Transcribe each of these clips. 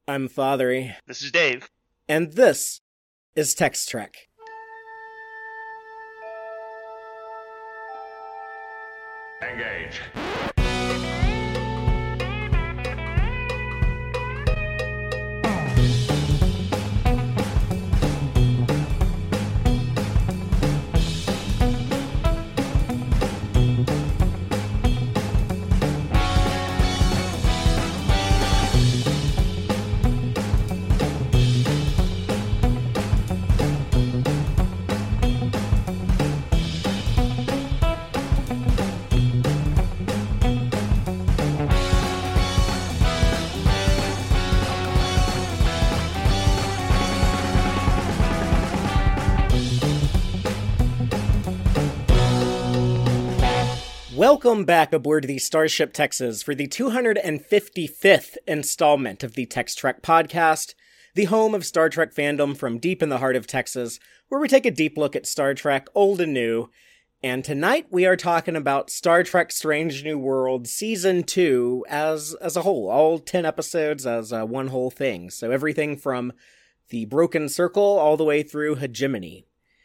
I'm Fathery. This is Dave. And this is Text Trek. Engage. Welcome back aboard the Starship Texas for the 255th installment of the Text Trek podcast, the home of Star Trek fandom from deep in the heart of Texas, where we take a deep look at Star Trek, old and new. And tonight we are talking about Star Trek Strange New World Season 2 as a whole, all 10 episodes as one whole thing. So everything from the Broken Circle all the way through Hegemony.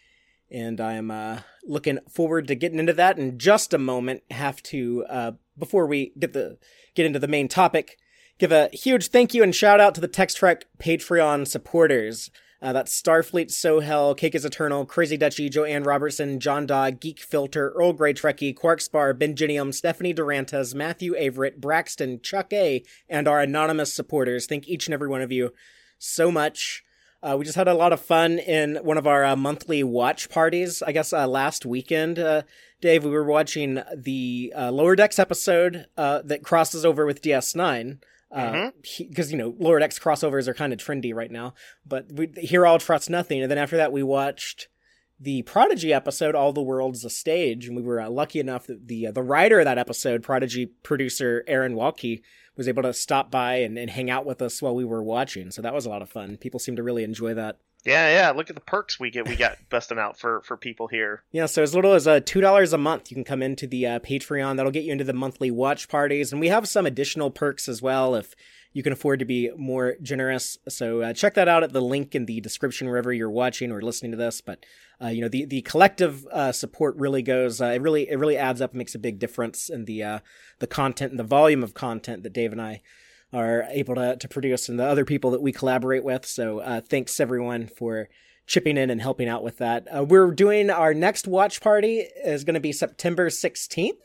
And I'm looking forward to getting into that in just a moment. Have to, before we get into the main topic, give a huge thank you and shout out to the Text Trek Patreon supporters. That's Starfleet, Sohel, Cake is Eternal, Crazy Dutchie, Joanne Robertson, John Dog, Geek Filter, Earl Grey Trekkie, Quarkspar, Benjinium, Stephanie Durantes, Matthew Averett, Braxton, Chuck A, and our anonymous supporters. Thank each and every one of you so much. We just had a lot of fun in one of our monthly watch parties, I guess last weekend. Dave, we were watching the Lower Decks episode that crosses over with DS9. Because, Lower Decks crossovers are kind of trendy right now. But Here All Trust Nothing. And then after that, we watched the Prodigy episode, All the World's a Stage. And we were lucky enough that the writer of that episode, Prodigy producer Aaron Walke, was able to stop by and hang out with us while we were watching. So that was a lot of fun. People seem to really enjoy that. Yeah. Look at the perks we got busting out for people here. Yeah, so as little as $2 a month, you can come into the Patreon. That'll get you into the monthly watch parties. And we have some additional perks as well if you can afford to be more generous. So check that out at the link in the description wherever you're watching or listening to this. But the collective support really goes. It really adds up and makes a big difference in the content and the volume of content that Dave and I are able to produce, and the other people that we collaborate with. So thanks everyone for chipping in and helping out with that. We're doing our next watch party is going to be September 16th.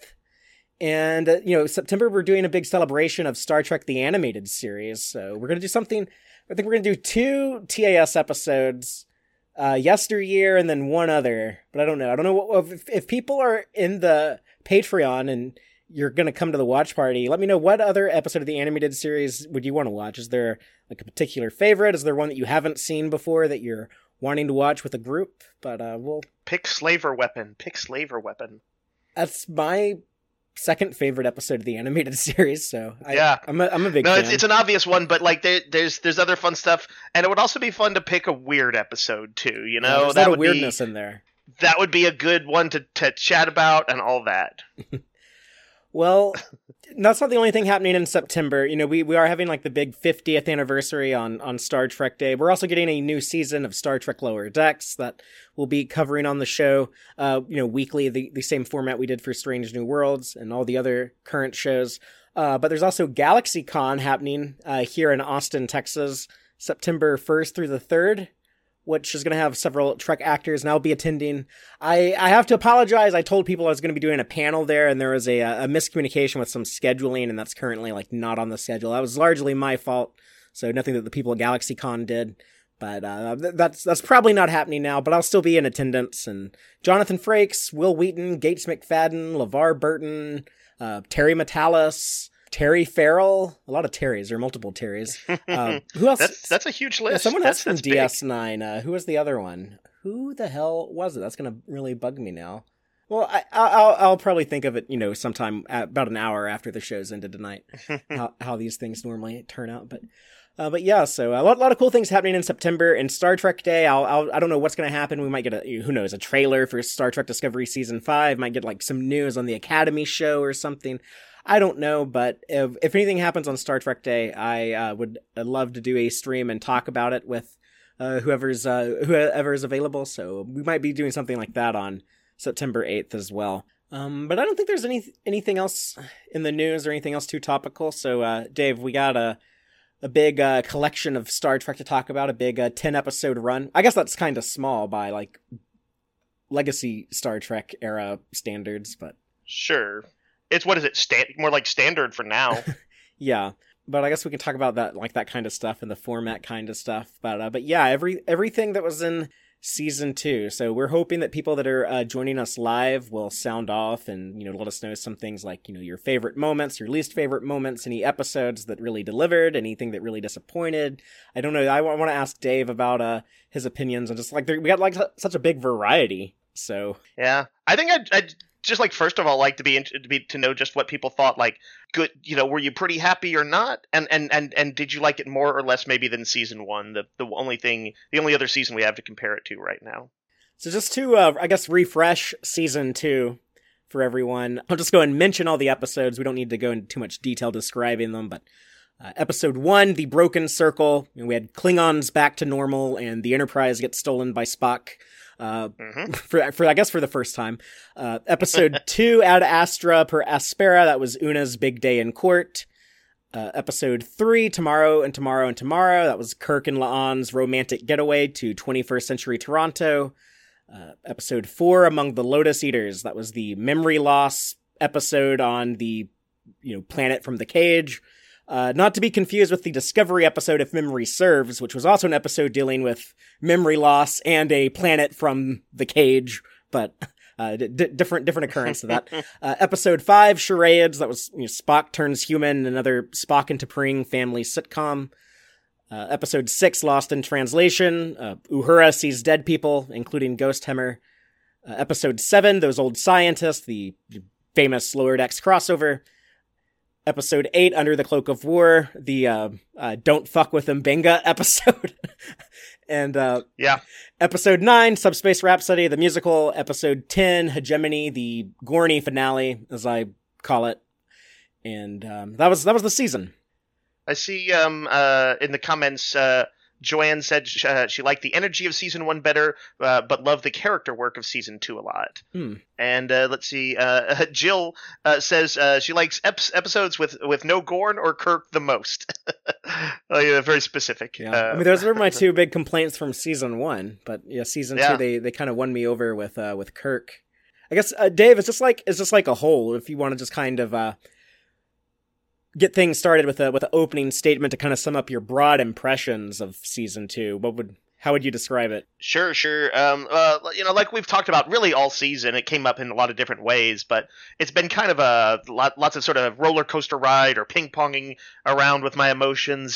And, September, we're doing a big celebration of Star Trek, the animated series. So we're going to do something, I think we're going to do 2 TAS episodes, yesteryear and then one other. But I don't know if people are in the Patreon and you're going to come to the watch party, let me know what other episode of the animated series would you want to watch. Is there like a particular favorite? Is there one that you haven't seen before that you're wanting to watch with a group? But we'll pick Slaver Weapon. That's my second favorite episode of the animated series, so I'm a big fan. No, it's an obvious one, but like there's other fun stuff, and it would also be fun to pick a weird episode too. There's a lot of weirdness in there. That would be a good one to chat about and all that. Well, that's not the only thing happening in September. We are having like the big 50th anniversary on Star Trek Day. We're also getting a new season of Star Trek Lower Decks that we'll be covering on the show, weekly, the same format we did for Strange New Worlds and all the other current shows. But there's also GalaxyCon happening here in Austin, Texas, September 1st through the 3rd. Which is going to have several Trek actors, and I'll be attending. I have to apologize. I told people I was going to be doing a panel there, and there was a miscommunication with some scheduling, and that's currently not on the schedule. That was largely my fault, so nothing that the people at GalaxyCon did. But that's probably not happening now, but I'll still be in attendance. And Jonathan Frakes, Will Wheaton, Gates McFadden, LeVar Burton, Terry Matalas, Terry Farrell, a lot of Terrys, or multiple Terrys. Who else? That's a huge list. Yeah, someone else from DS9. Who was the other one? Who the hell was it? That's going to really bug me now. Well, I'll probably think of it, sometime about an hour after the show's ended tonight, how these things normally turn out. But yeah, so a lot of cool things happening in September. And Star Trek Day, I don't know what's going to happen. We might get a trailer for Star Trek Discovery Season 5. Might get some news on the Academy show or something. I don't know, but if anything happens on Star Trek Day, I would love to do a stream and talk about it with whoever's available. So we might be doing something like that on September 8th as well. But I don't think there's anything else in the news or anything else too topical. So Dave, we got a big collection of Star Trek to talk about, a big 10-episode run. I guess that's kind of small by like legacy Star Trek era standards, but sure. It's, what is it, more like standard for now. Yeah, but I guess we can talk about that, like that kind of stuff and the format kind of stuff. But yeah, everything that was in season 2. So we're hoping that people that are joining us live will sound off and, let us know some things like, your favorite moments, your least favorite moments, any episodes that really delivered, anything that really disappointed. I don't know. I want to ask Dave about his opinions, and just like we got like such a big variety. So yeah, I think I'd just like, first of all, like to know just what people thought. Like, good, were you pretty happy or not? And did you like it more or less maybe than season 1? The only other season we have to compare it to right now. So just to I guess refresh season 2 for everyone, I'll just go and mention all the episodes. We don't need to go into too much detail describing them, but episode 1, The Broken Circle. We had Klingons back to normal, and the Enterprise gets stolen by Spock. For I guess for the first time. Episode 2, Ad Astra per Aspera, that was Una's big day in court. Episode 3, Tomorrow and Tomorrow and Tomorrow, that was Kirk and La'an's romantic getaway to 21st century Toronto. Episode 4, Among the Lotus Eaters, that was the memory loss episode on the planet from the cage. Not to be confused with the Discovery episode, If Memory Serves, which was also an episode dealing with memory loss and a planet from the cage, but different occurrence to that. Episode 5, Charades, that was Spock Turns Human, another Spock and T'Pring family sitcom. Episode 6, Lost in Translation, Uhura Sees Dead People, including Ghost Hemmer. Episode 7, Those Old Scientists, the famous Lower Decks crossover. Episode 8, Under the Cloak of War, the Don't Fuck with Mbenga episode. And yeah. Episode 9, Subspace Rhapsody, the musical. Episode 10, Hegemony, the Gorny finale, as I call it. And that was the season. I see in the comments, Joanne said she liked the energy of season 1 better, but loved the character work of season 2 a lot. And let's see, Jill says she likes episodes with no Gorn or Kirk the most. Yeah, very specific. Yeah. Those were my two big complaints from season 1, but yeah, season 2 they kind of won me over with Kirk. I guess Dave, it's just like a whole. If you want to just kind of get things started with an opening statement to kind of sum up your broad impressions of season 2, how would you describe it? Sure. Like we've talked about really all season, it came up in a lot of different ways, but it's been kind of lots of sort of roller coaster ride or ping-ponging around with my emotions.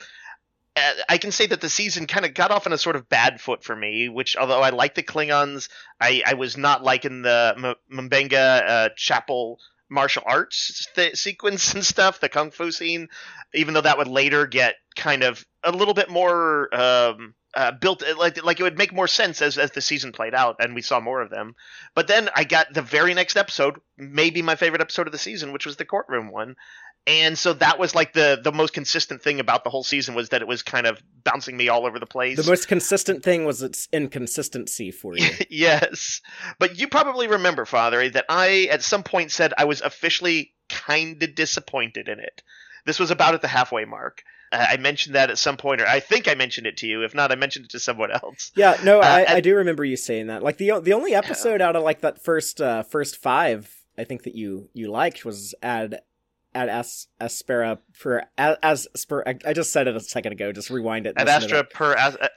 I can say that the season kind of got off on a sort of bad foot for me, which, although I like the Klingons, I was not liking the Mbenga Chapel martial arts sequence and stuff, the kung fu scene, even though that would later get kind of a little bit more built, like it would make more sense as the season played out and we saw more of them. But then I got the very next episode, maybe my favorite episode of the season, which was the courtroom one. And so that was like the most consistent thing about the whole season, was that it was kind of bouncing me all over the place. The most consistent thing was its inconsistency for you. Yes. But you probably remember, Father, that I at some point said I was officially kind of disappointed in it. This was about at the halfway mark. I mentioned that at some point, or I think I mentioned it to you. If not, I mentioned it to someone else. Yeah, no, I do remember you saying that. Like the only episode out of like that first 5, I think that you liked was Ad Astra per Aspera. I just said it a second ago. Just rewind it. Ad Astra per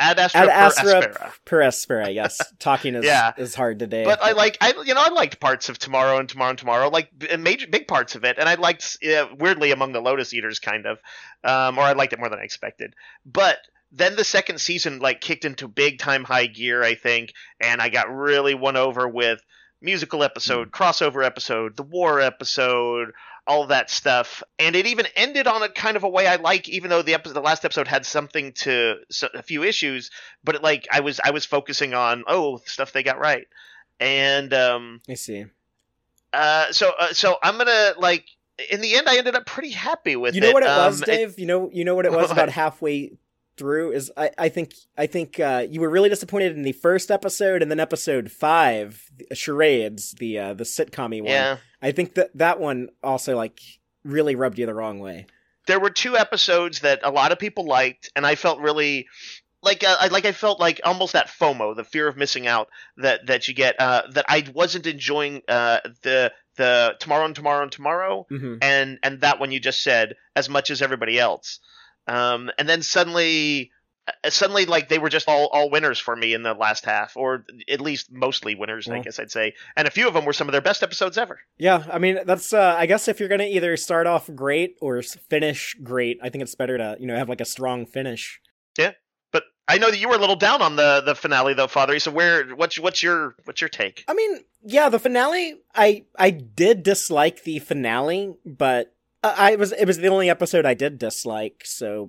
Aspera. Yes, talking is hard today. But I liked parts of Tomorrow and Tomorrow, like big parts of it, and I liked weirdly Among the Lotus Eaters kind of, or I liked it more than I expected. But then the second season like kicked into big time high gear, I think, and I got really won over with musical episode, crossover episode, the war episode, all that stuff. And it even ended on a kind of a way I like, even though the last episode had a few issues, but I was focusing on stuff they got right. And I see. So I'm gonna in the end, I ended up pretty happy with it. You know what it was, Dave? You know what it was about halfway through is I think you were really disappointed in the first episode, and then episode 5, Charades, the sitcom-y one. Yeah. I think that one also like really rubbed you the wrong way. There were 2 episodes that a lot of people liked, and I felt really I felt like almost that FOMO, the fear of missing out that you get. That I wasn't enjoying the Tomorrow and Tomorrow and Tomorrow, Mm-hmm. and that one you just said as much as everybody else. And then suddenly like they were just all winners for me in the last half, or at least mostly winners, I guess I'd say. And a few of them were some of their best episodes ever. Yeah, I mean, that's, I guess if you're going to either start off great or finish great, I think it's better to, have like a strong finish. Yeah. But I know that you were a little down on the finale though, Father. So what's your take? I mean, yeah, the finale, I did dislike the finale, but it was the only episode I did dislike. So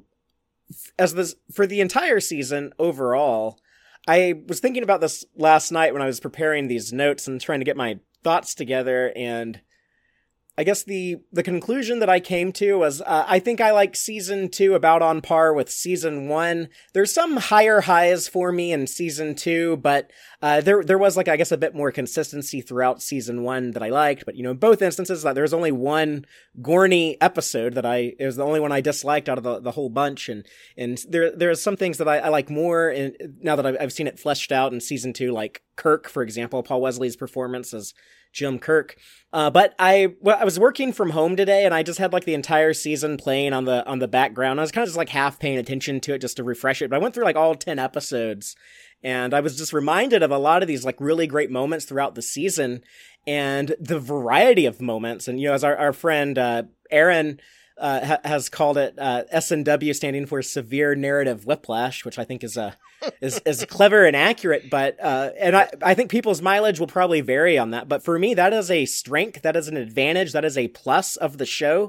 for the entire season overall, I was thinking about this last night when I was preparing these notes and trying to get my thoughts together, and I guess the conclusion that I came to was I think I like season 2 about on par with season 1. There's some higher highs for me in season 2, but there was like, I guess, a bit more consistency throughout season 1 that I liked. But, in both instances, there was only one Gorney episode that it was the only one I disliked out of the whole bunch. And there's some things that I like more now that I've seen it fleshed out in season 2, like Kirk, for example, Paul Wesley's performance as Jim Kirk. But I was working from home today, and I just had like the entire season playing on the background. I was kind of just like half paying attention to it just to refresh it. But I went through like all 10 episodes, and I was just reminded of a lot of these like really great moments throughout the season, and the variety of moments. And as our friend Aaron has called it, SNW, standing for severe narrative whiplash, which I think is clever and accurate, but and I think people's mileage will probably vary on that. But for me, that is a strength, that is an advantage, that is a plus of the show.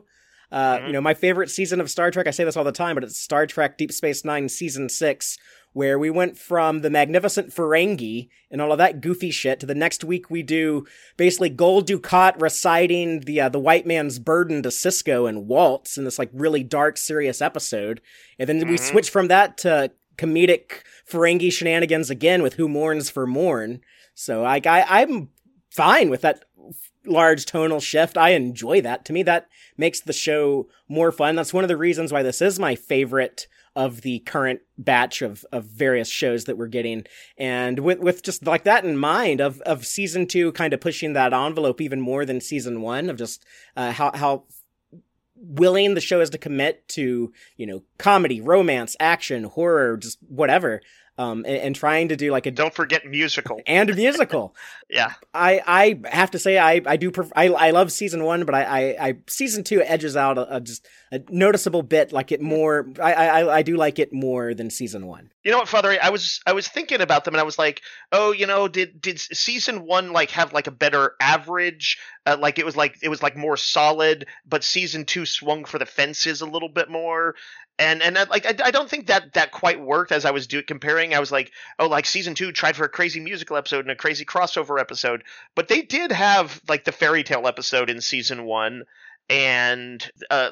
My favorite season of Star Trek, I say this all the time, but it's Star Trek Deep Space Nine season 6, where we went from the magnificent Ferengi and all of that goofy shit to the next week we do basically Gul Dukat reciting the white man's burden to Sisko and Waltz in this like really dark, serious episode. And then we switch from that to comedic Ferengi shenanigans again with Who Mourns for Morn. So I'm fine with that large tonal shift. I enjoy that. To me, that makes the show more fun. That's one of the reasons why this is my favorite of the current batch of various shows that we're getting. And with just like that in mind of season 2 kind of pushing that envelope even more than season 1 of just how willing the show is to commit to, comedy, romance, action, horror, just whatever. And trying to do like don't forget musical and a musical. Yeah. I have to say, I love season 1, but I season 2 edges out just a noticeable bit like it more. I do like it more than season 1. You know what, Father? I was thinking about them, and I was like, did season 1 like have like a better average? Like it was like more solid, but season 2 swung for the fences a little bit more. And I don't think that quite worked as I was comparing. I was like, like season 2 tried for a crazy musical episode and a crazy crossover episode, but they did have like the fairy tale episode in season 1, and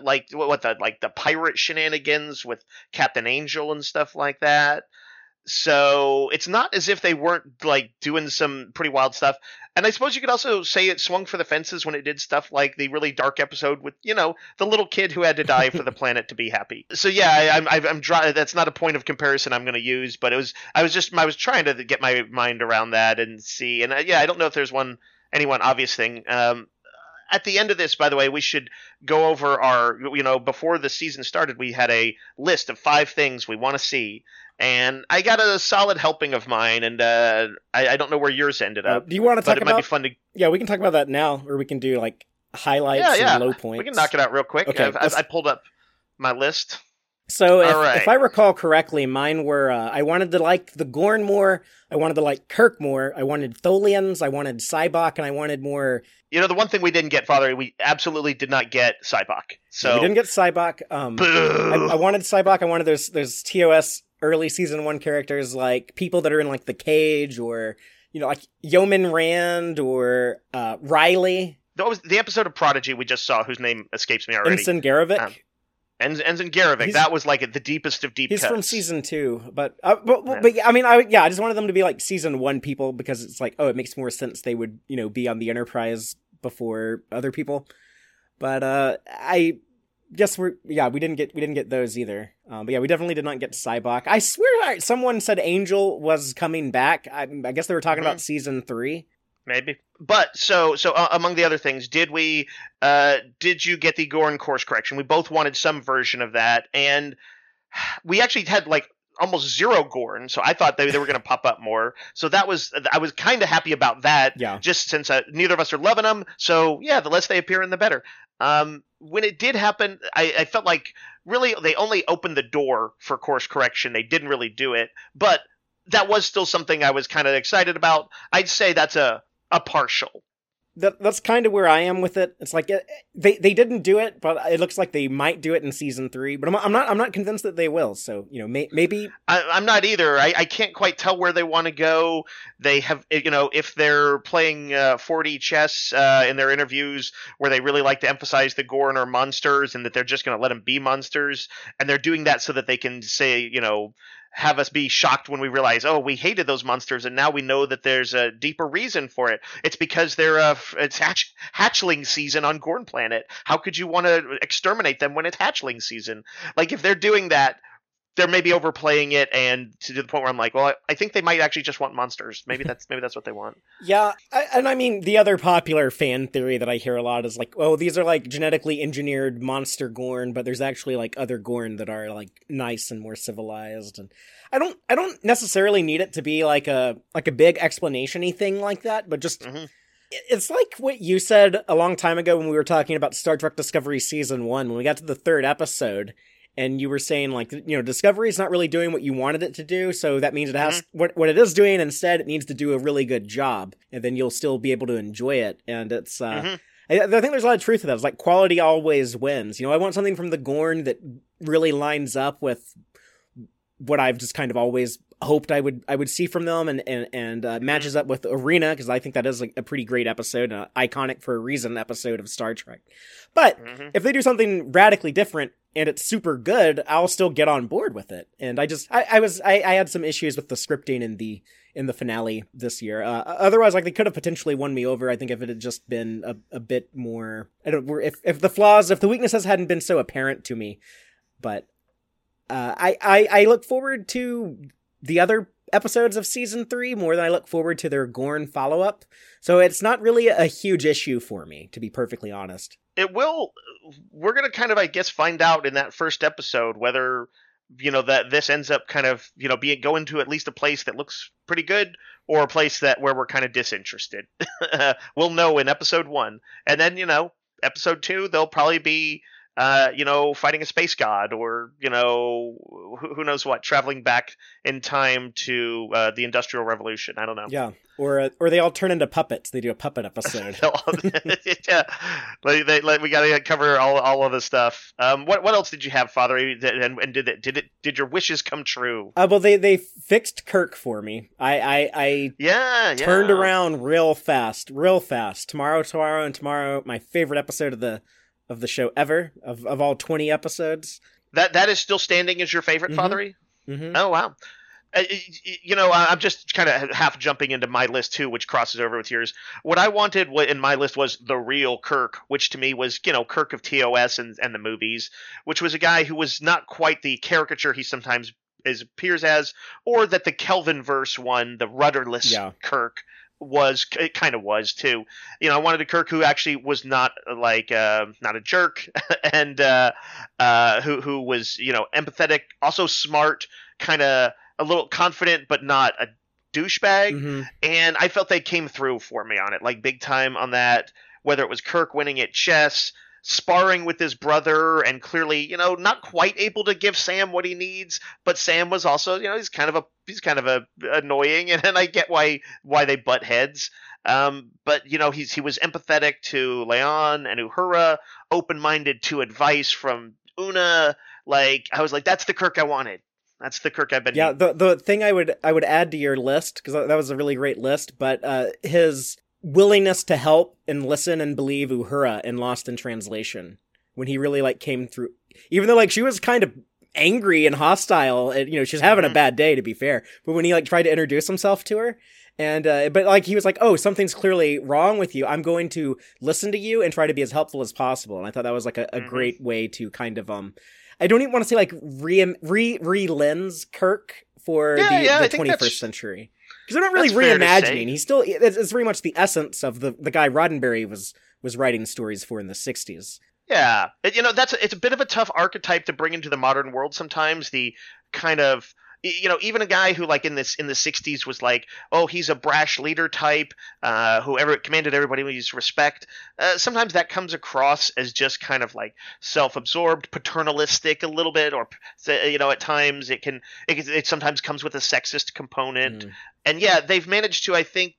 the pirate shenanigans with Captain Angel and stuff like that. So it's not as if they weren't like doing some pretty wild stuff. And I suppose you could also say it swung for the fences when it did stuff like the really dark episode with, the little kid who had to die for the planet to be happy. So yeah, I'm that's not a point of comparison I'm going to use, but I was trying to get my mind around that and see. And I don't know if there's any one obvious thing. At the end of this, by the way, we should go over our, before the season started, we had a list of 5 things we want to see. And I got a solid helping of mine, and I don't know where yours ended up. Do you want to talk about? It might be fun to. Yeah, we can talk about that now, or we can do like highlights and low points. We can knock it out real quick. Okay, I pulled up my list. So if I recall correctly, mine were I wanted to like the Gorn more, I wanted to like Kirk more, I wanted Tholians, I wanted Sybok, and I wanted more. The one thing we didn't get, Father, we absolutely did not get Sybok. So we didn't get Sybok. I wanted Sybok. I wanted those TOS early season 1 characters, like people that are in like the cage, or like Yeoman Rand or Riley. What was the episode of Prodigy we just saw, whose name escapes me already? Ensign Garevik. Ensign Garevik. That was like the deepest of deep He's cuts. from season 2, but yeah, I mean, I just wanted them to be like season 1 people because it's like, oh, it makes more sense they would, be on the Enterprise before other people. But I guess we didn't get those either. But yeah, we definitely did not get Sybok. I swear someone said Angel was coming back. I guess they were talking about season 3. Maybe. But so among the other things, did you get the Gorn course correction? We both wanted some version of that, and we actually had like almost 0 Gorn, so I thought they were going to pop up more. So I was kind of happy about that. Yeah. Just since neither of us are loving them, so yeah, the less they appear in, the better. When it did happen, I felt like really they only opened the door for course correction. They didn't really do it, but that was still something I was kind of excited about. I'd say that's a partial. That's kind of where I am with it. It's like they didn't do it, but it looks like they might do it in season 3. But I'm not convinced that they will. So maybe I'm not either. I can't quite tell where they want to go. They have if they're playing 4D chess in their interviews where they really like to emphasize the Gorn are monsters and that they're just going to let them be monsters, and they're doing that so that they can say have us be shocked when we realize, oh, we hated those monsters, and now we know that there's a deeper reason for it. It's because it's hatchling season on Gorn Planet. How could you want to exterminate them when it's hatchling season? Like, if they're doing that, they're maybe overplaying it, and to the point where I'm like, well, I think they might actually just want monsters. Maybe that's what they want. Yeah, I mean, the other popular fan theory that I hear a lot is like, oh, these are like genetically engineered monster Gorn, but there's actually like other Gorn that are like nice and more civilized. And I don't necessarily need it to be like a big explanation-y thing like that, but just it's like what you said a long time ago when we were talking about Star Trek Discovery Season 1, when we got to the 3rd episode. And you were saying, like, Discovery is not really doing what you wanted it to do, so that means it has what it is doing. Instead, it needs to do a really good job, and then you'll still be able to enjoy it. And it's, I think there's a lot of truth to that. It's like quality always wins. I want something from the Gorn that really lines up with what I've just kind of always hoped I would see from them, and matches up with Arena, because I think that is like a pretty great episode, an iconic for a reason episode of Star Trek. But if they do something radically different and it's super good, I'll still get on board with it. And I had some issues with the scripting in the finale this year. Otherwise, like, they could have potentially won me over, I think, if it had just been a bit more, if the weaknesses hadn't been so apparent to me. But I look forward to the other episodes of season 3 more than I look forward to their Gorn follow-up. So it's not really a huge issue for me, to be perfectly honest. We're going to kind of, I guess, find out in that first episode whether, that this ends up kind of, going to at least a place that looks pretty good, or a place where we're kind of disinterested. We'll know in episode 1. And then, episode 2, they'll probably be, fighting a space god, or, who knows what, traveling back in time to the Industrial Revolution. I don't know. Yeah. Or they all turn into puppets. They do a puppet episode. Yeah. We got to cover all of the stuff. What else did you have, Father? And did your wishes come true? Well, they fixed Kirk for me. I turned around real fast. Tomorrow, my favorite episode of the show ever, of all 20 episodes. That is still standing as your favorite, Fathery? Mm-hmm. Oh, wow. I'm just kind of half jumping into my list too, which crosses over with yours. What I wanted in my list was the real Kirk, which to me was, Kirk of TOS and the movies, which was a guy who was not quite the caricature he sometimes appears as, or that the Kelvinverse one, the rudderless Kirk, it kind of was too. I wanted a Kirk who actually was not like not a jerk, and who was empathetic, also smart, kind of a little confident, but not a douchebag. And I felt they came through for me on it, like big time on that. Whether it was Kirk winning at chess, sparring with his brother, and clearly, not quite able to give Sam what he needs, but Sam was also, he's kind of a annoying, and I get why they butt heads. But he was empathetic to Leon and Uhura, open-minded to advice from Una. Like, I was like, that's the Kirk I wanted. That's the Kirk I've been. Yeah, the thing I would add to your list, because that was a really great list, but his willingness to help and listen and believe Uhura in Lost in Translation, when he really like came through, even though like she was kind of angry and hostile, and you know she's having a bad day, to be fair, but when he like tried to introduce himself to her, and but like he was like, oh, something's clearly wrong with you, I'm going to listen to you and try to be as helpful as possible. And I thought that was like a great way to kind of I don't even want to say like re-lens Kirk for the 21st century, because they're not really reimagining. He's still, it's very much the essence of the guy Roddenberry was writing stories for in the 60s. Yeah, you know, it's a bit of a tough archetype to bring into the modern world sometimes. The kind of, you know, even a guy who like in the 60s was like, oh, he's a brash leader type, who commanded everybody with his respect. Sometimes that comes across as just kind of like self-absorbed, paternalistic a little bit, or you know, at times it sometimes comes with a sexist component. And yeah, they've managed to, I think,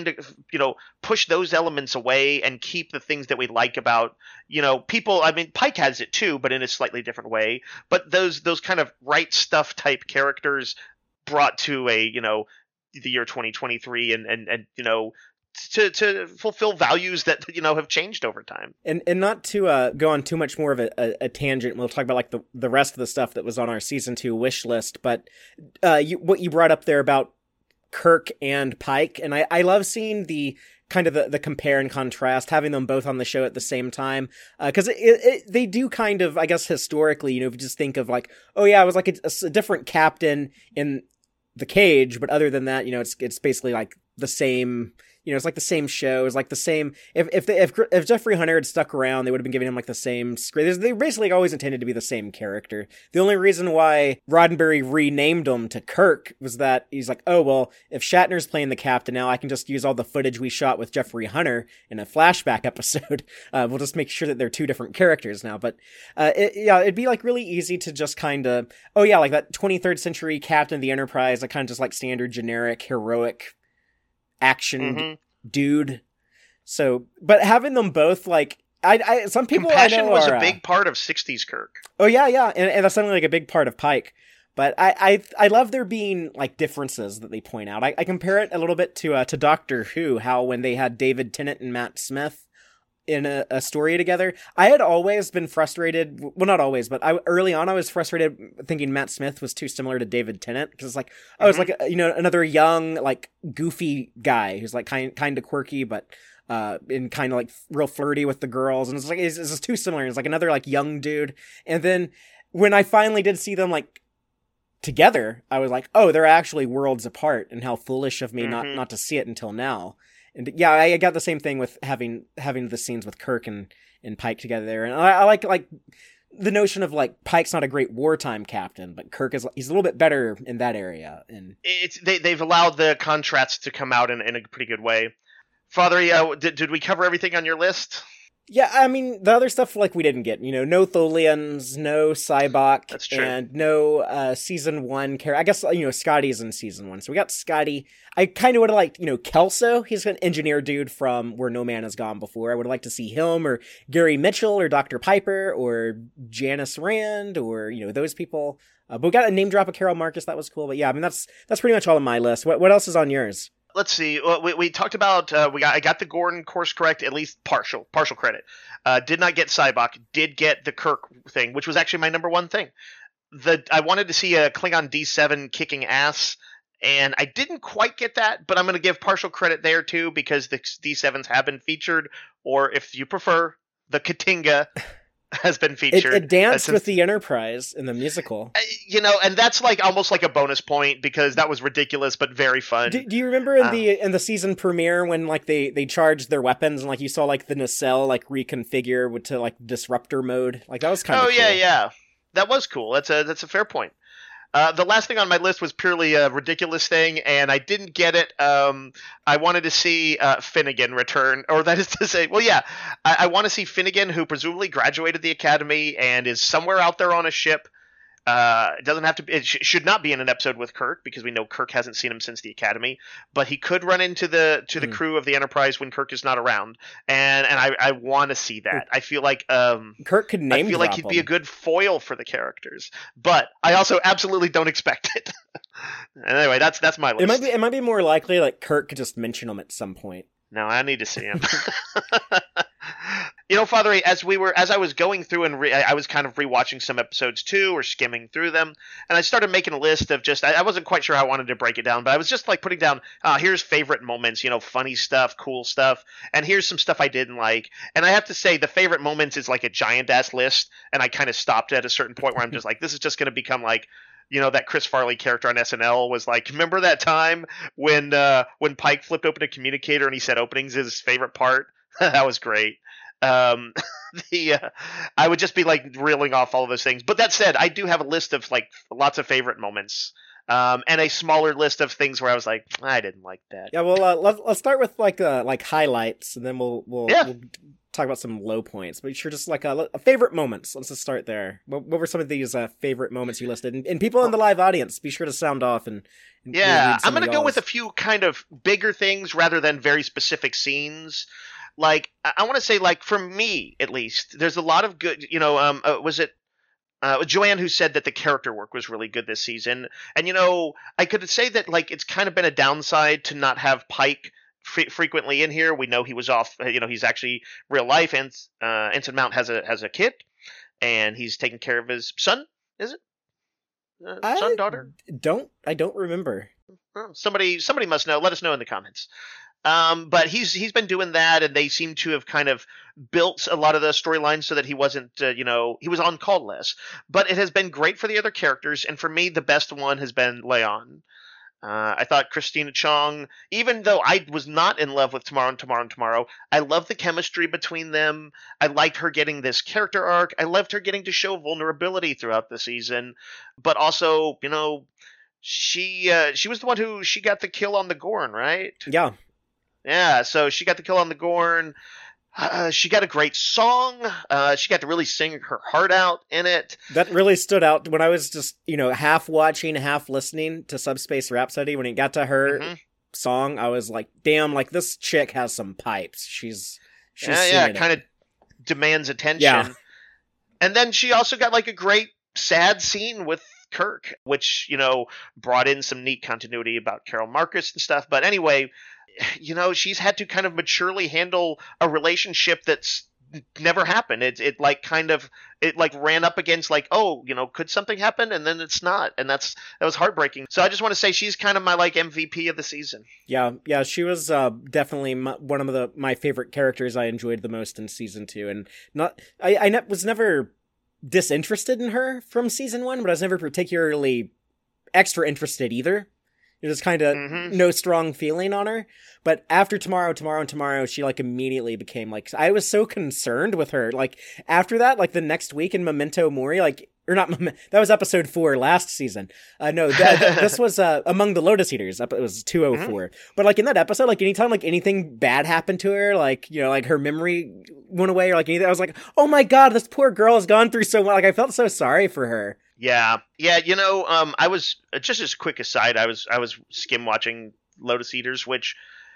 push those elements away and keep the things that we like about, you know, people. I mean, Pike has it too, but in a slightly different way. But those kind of right stuff type characters brought to a, you know, the year 2023 and you know, to fulfill values that, you know, have changed over time. And not to go on too much more of a tangent, we'll talk about like the rest of the stuff that was on our season 2 wish list. But what you brought up there about Kirk and Pike, and I love seeing the kind of the compare and contrast, having them both on the show at the same time, because they do kind of, I guess historically, you know, if you just think of like, oh yeah, it was like a different captain in the Cage, but other than that, you know, it's basically like the same. You know, it's like the same show. It's like the same. If Jeffrey Hunter had stuck around, they would have been giving him like the same script. They basically always intended to be the same character. The only reason why Roddenberry renamed him to Kirk was that he's like, oh well, if Shatner's playing the captain now, I can just use all the footage we shot with Jeffrey Hunter in a flashback episode. We'll just make sure that they're two different characters now. But it'd be like really easy to just kind of, oh yeah, like that 23rd century captain of the Enterprise, like kind of just like standard generic heroic action dude. So, but having them both like, I some people Compassion I know was are, a big part of 60s Kirk. Oh yeah, and that's something like a big part of Pike. But I love there being like differences that they point out. I compare it a little bit to Doctor Who, how when they had David Tennant and Matt Smith in a story together, I had always been frustrated. Well, not always, but early on I was frustrated thinking Matt Smith was too similar to David Tennant, because it's like, oh, it's like, you know, another young, like goofy guy who's like kind of quirky, but and kind of like real flirty with the girls, and it's like it's just too similar. It's like another like young dude. And then when I finally did see them like together, I was like, oh, they're actually worlds apart, and how foolish of me not to see it until now. And yeah, I got the same thing with having the scenes with Kirk and Pike together there. And I like the notion of like Pike's not a great wartime captain, but Kirk he's a little bit better in that area. And they've allowed the contrasts to come out in a pretty good way. Father, did we cover everything on your list? Yeah, I mean, the other stuff, like, we didn't get, you know, no Tholians, no Cybok, That's true. And no Season 1 character. I guess, you know, Scotty's in Season 1. So we got Scotty. I kind of would have liked, you know, Kelso. He's an engineer dude from Where No Man Has Gone Before. I would have liked to see him, or Gary Mitchell, or Dr. Piper, or Janice Rand, or, you know, those people. But we got a name drop of Carol Marcus. That was cool. But yeah, I mean, that's pretty much all on my list. What else is on yours? Let's see. We talked about I got the Gordon course correct, at least partial credit. Did not get Cybok. Did get the Kirk thing, which was actually my number one thing. I wanted to see a Klingon D7 kicking ass, and I didn't quite get that, but I'm going to give partial credit there too, because the D7s have been featured, or if you prefer, the Katinga has been featured. It danced with the Enterprise in the musical. You know, and that's like almost like a bonus point, because that was ridiculous but very fun. Do you remember in the season premiere when like they charged their weapons and like you saw like the nacelle like reconfigure to like disruptor mode? Like that was kind of cool. Yeah. That was cool. That's a fair point. The last thing on my list was purely a ridiculous thing, and I didn't get it. I wanted to see Finnegan return, or that is to say, well, yeah, I want to see Finnegan, who presumably graduated the academy and is somewhere out there on a ship. It doesn't have to be. It should not be in an episode with Kirk, because we know Kirk hasn't seen him since the academy. But he could run into the crew of the Enterprise when Kirk is not around, and I want to see that. I feel like Kirk could name. I feel like he'd be a good foil for the characters, but I also absolutely don't expect it. Anyway, that's my list. It might be more likely like Kirk could just mention him at some point. No, I need to see him. Father, as I was going through and I was kind of rewatching some episodes too, or skimming through them, and I started making a list of just I wasn't quite sure how I wanted to break it down, but I was just like putting down here's favorite moments, funny stuff, cool stuff, and here's some stuff I didn't like. And I have to say the favorite moments is like a giant ass list, and I kind of stopped at a certain point where I'm just like, this is just going to become like, that Chris Farley character on SNL was like, remember that time when Pike flipped open a communicator and he said openings is his favorite part? That was great. I would just be like reeling off all of those things. But that said, I do have a list of like lots of favorite moments, and a smaller list of things where I was like, I didn't like that. Yeah, well, let's start with like highlights, and then we'll talk about some low points. But sure, just like favorite moments. Let's just start there. What were some of these favorite moments you listed? And people in the live audience, be sure to sound off and yeah, I'm gonna go with a few kind of bigger things rather than very specific scenes. Like, I want to say, like, for me, at least, there's a lot of good, was it Joanne who said that the character work was really good this season? And, I could say that, like, it's kind of been a downside to not have Pike frequently in here. We know he was off, he's actually real life, and Ensign Mount has a kid, and he's taking care of his son, is it? Son, daughter? I don't remember. Somebody must know. Let us know in the comments. But he's been doing that, and they seem to have kind of built a lot of the storylines so that he wasn't, he was on call less. But it has been great for the other characters, and for me, the best one has been Leon. I thought Christina Chong, even though I was not in love with Tomorrow, I loved the chemistry between them. I liked her getting this character arc. I loved her getting to show vulnerability throughout the season, but also, she was the one she got the kill on the Gorn, right? Yeah. Yeah, so she got the kill on the Gorn. She got a great song. She got to really sing her heart out in it. That really stood out when I was just, half watching, half listening to Subspace Rhapsody. When it got to her song, I was like, damn, like this chick has some pipes. She's kind of demands attention. Yeah. And then she also got like a great sad scene with Kirk, which, brought in some neat continuity about Carol Marcus and stuff. But anyway, she's had to kind of maturely handle a relationship that's never happened. It ran up against like, could something happen? And then it's not. And that was heartbreaking. So I just want to say she's kind of my like MVP of the season. Yeah. She was definitely one of my favorite characters I enjoyed the most in season 2. And I was never disinterested in her from season 1, but I was never particularly extra interested either. It was kind of no strong feeling on her. But after Tomorrow, she like immediately became like, I was so concerned with her. Like after that, like the next week in Memento Mori, like, or not, that was episode 4 last season. This was Among the Lotus Eaters. It was 204. But like in that episode, like anytime like anything bad happened to her, like, like her memory went away or like anything, I was like, oh my God, this poor girl has gone through so much. Like I felt so sorry for her. Yeah. I was just as quick aside. I was skim watching Lotus Eaters, which,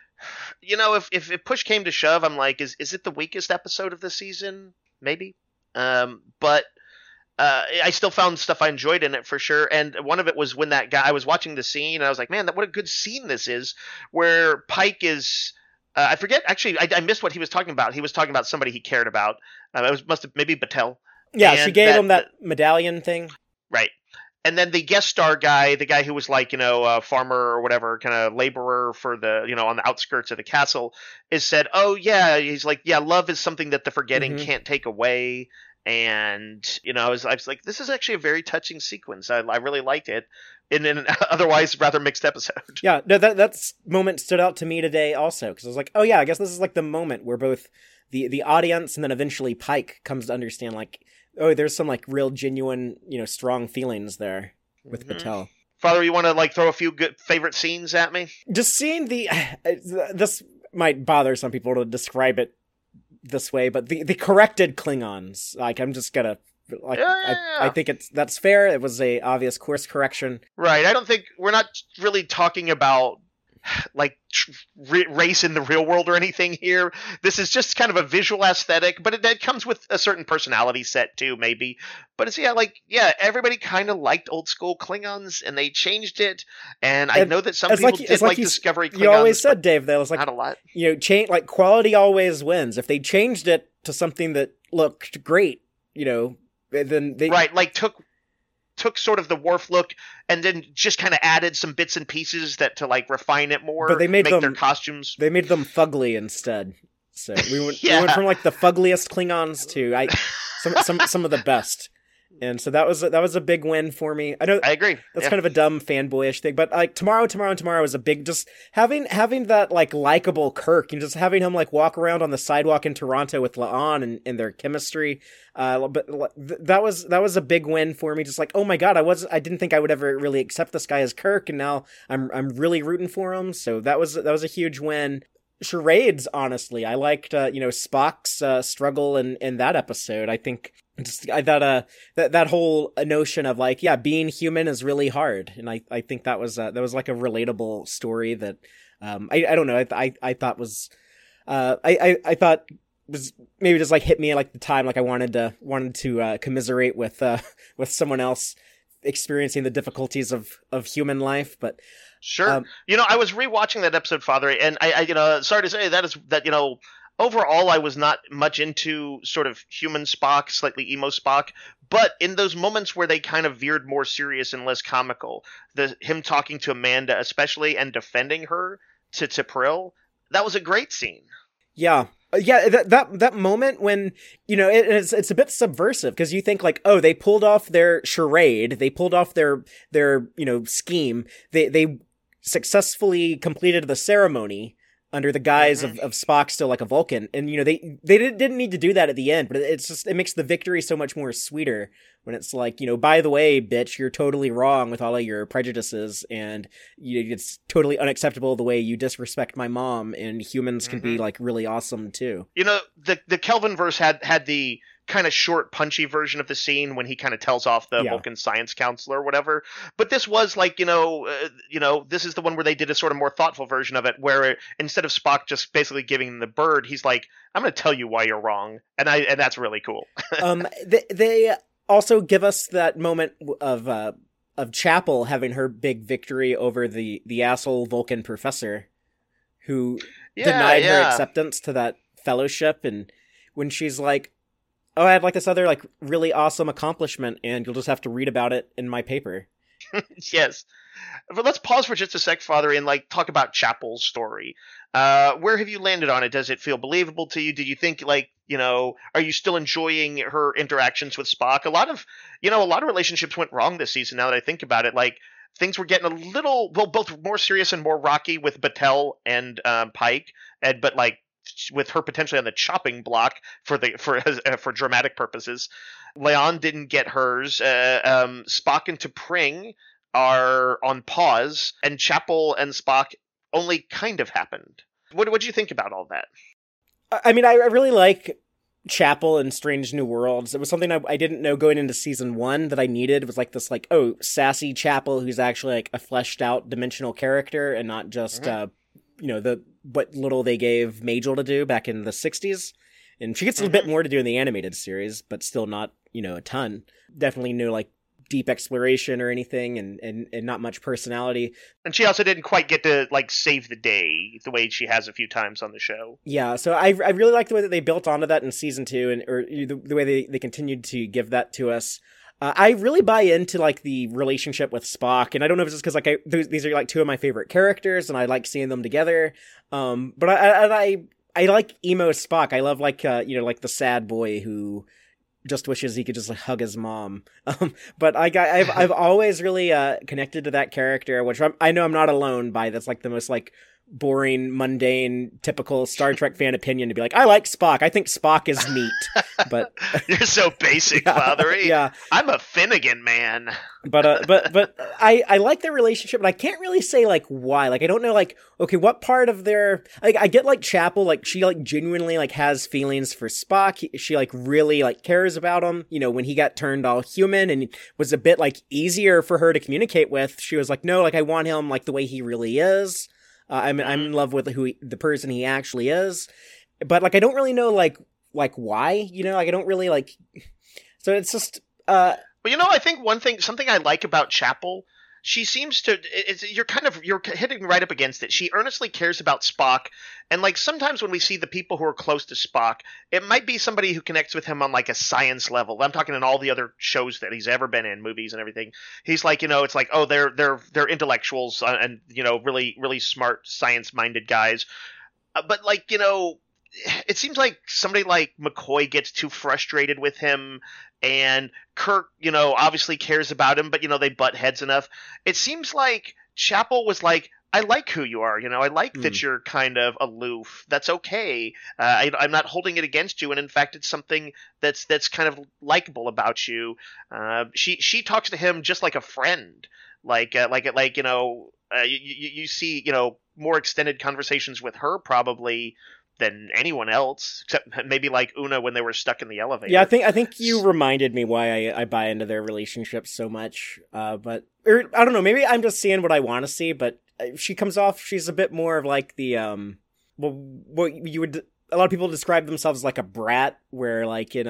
if push came to shove, I'm like, is it the weakest episode of the season? Maybe. But I still found stuff I enjoyed in it for sure. And one of it was when that guy, I was watching the scene and I was like, man, what a good scene this is, where Pike is. I forget. Actually, I missed what he was talking about. He was talking about somebody he cared about. Must have maybe Batel. Yeah, and she gave him that medallion thing. Right. And then the guest star guy, the guy who was like, a farmer or whatever, kind of laborer for the, on the outskirts of the castle, is said, oh, yeah, he's like, yeah, love is something that the forgetting can't take away. And, I was like, this is actually a very touching sequence. I really liked it in an otherwise rather mixed episode. Yeah, no, that moment stood out to me today also, because I was like, oh, yeah, I guess this is like the moment where both the audience and then eventually Pike comes to understand, like, oh, there's some like real genuine, strong feelings there with Batel. Father, you want to like throw a few good favorite scenes at me? Just seeing this might bother some people to describe it this way, but the corrected Klingons, like I'm just gonna like, I think that's fair. It was a obvious course correction. Right. I don't think we're not really talking about like race in the real world or anything here. This is just kind of a visual aesthetic, but it comes with a certain personality set too, maybe. But it's everybody kind of liked old school Klingons, and they changed it. And I know that some people did like Discovery Klingons. You always said, Dave, that was like not a lot. Quality always wins. If they changed it to something that looked great, then they took sort of the Worf look and then just kind of added some bits and pieces to refine it more. But they made their costumes. They made them fugly instead. So we went from the fuggliest Klingons to some of the best. And so that was a big win for me. I agree. That's kind of a dumb fanboyish thing, but tomorrow was a big, just having that likable Kirk and just having him walk around on the sidewalk in Toronto with La'an and their chemistry. But that was a big win for me. Just oh my God, I didn't think I would ever really accept this guy as Kirk, and now I'm really rooting for him. So that was a huge win. Charades, honestly, I liked Spock's struggle in that episode. I think. I thought that whole notion of being human is really hard, and I think that was a relatable story that I don't know, I thought was I thought was maybe just hit me at the time, I wanted to commiserate with someone else experiencing the difficulties of human life. But sure, I was rewatching that episode, Father, and I sorry to say that overall, I was not much into sort of human Spock, slightly emo Spock, but in those moments where they kind of veered more serious and less comical, him talking to Amanda especially and defending her to T'Pring, that was a great scene. Yeah. That moment when, it's a bit subversive, because you think they pulled off their charade, they pulled off their scheme, they successfully completed the ceremony under the guise of Spock still a Vulcan. And, they didn't need to do that at the end, but it makes the victory so much more sweeter when it's by the way, bitch, you're totally wrong with all of your prejudices, and it's totally unacceptable the way you disrespect my mom, and humans can be really awesome too. The Kelvin verse had the kind of short, punchy version of the scene when he kind of tells off the Vulcan science counselor or whatever. But this was this is the one where they did a sort of more thoughtful version of it, where instead of Spock just basically giving him the bird, he's I'm going to tell you why you're wrong. And that's really cool. They also give us that moment of Chapel having her big victory over the asshole Vulcan professor who denied her acceptance to that fellowship. And when she's oh, I had this other really awesome accomplishment, and you'll just have to read about it in my paper. Yes. But let's pause for just a sec, Father, and talk about Chapel's story. Where have you landed on it? Does it feel believable to you? Did you think are you still enjoying her interactions with Spock? A lot of relationships went wrong this season, now that I think about it. Things were getting a little, both more serious and more rocky with Batel and Pike, but with her potentially on the chopping block for dramatic purposes. Leon didn't get hers. Spock and T'Pring are on pause, and Chapel and Spock only kind of happened. What do you think about all that? I mean, I really like Chapel in Strange New Worlds. It was something I didn't know going into season 1 that I needed. It was this sassy Chapel who's actually a fleshed out dimensional character, and not just what little they gave Majel to do back in the 60s. And she gets a little bit more to do in the animated series, but still not, a ton. Definitely no deep exploration or anything, and not much personality. And she also didn't quite get to save the day the way she has a few times on the show. Yeah, so I really like the way that they built onto that in season 2, or the way they continued to give that to us. I really buy into the relationship with Spock, and I don't know if it's just because these are two of my favorite characters, and I like seeing them together. But I like emo Spock. I love the sad boy who just wishes he could just hug his mom. But I've always really connected to that character, which I know I'm not alone by. That's the most boring, mundane, typical Star Trek fan opinion to be I like Spock. I think Spock is neat. But you're so basic, Father. Yeah, I'm a Finnegan man. But I like their relationship, but I can't really say why. I don't know okay, what part of their I get Chapel, she genuinely has feelings for Spock. She really cares about him. When he got turned all human and was a bit easier for her to communicate with, she was no, I want him the way he really is. I'm in love with the person he actually is, but like I don't really know like why, you know, like I don't really like. So it's just. But you know, I think something I like about Chapel, she seems to. You're hitting right up against it. She earnestly cares about Spock, and like sometimes when we see the people who are close to Spock, it might be somebody who connects with him on like a science level. I'm talking in all the other shows that he's ever been in, movies and everything. He's like, you know, it's like, oh, they're intellectuals and you know, really really smart science minded guys, but like, you know. It seems like somebody like McCoy gets too frustrated with him, and Kirk, you know, obviously cares about him, but, you know, they butt heads enough. It seems like Chapel was like, I like who you are, you know, I like that you're kind of aloof. That's okay. I'm not holding it against you, and in fact, it's something that's kind of likable about you. She talks to him just like a friend, like you know, you see, you know, more extended conversations with her probably than anyone else, except maybe like Una when they were stuck in the elevator. Yeah, I think you reminded me why I buy into their relationship so much. But I don't know, maybe I'm just seeing what I want to see. But she comes off, she's a bit more of like the what you would, a lot of people describe themselves like a brat, where like in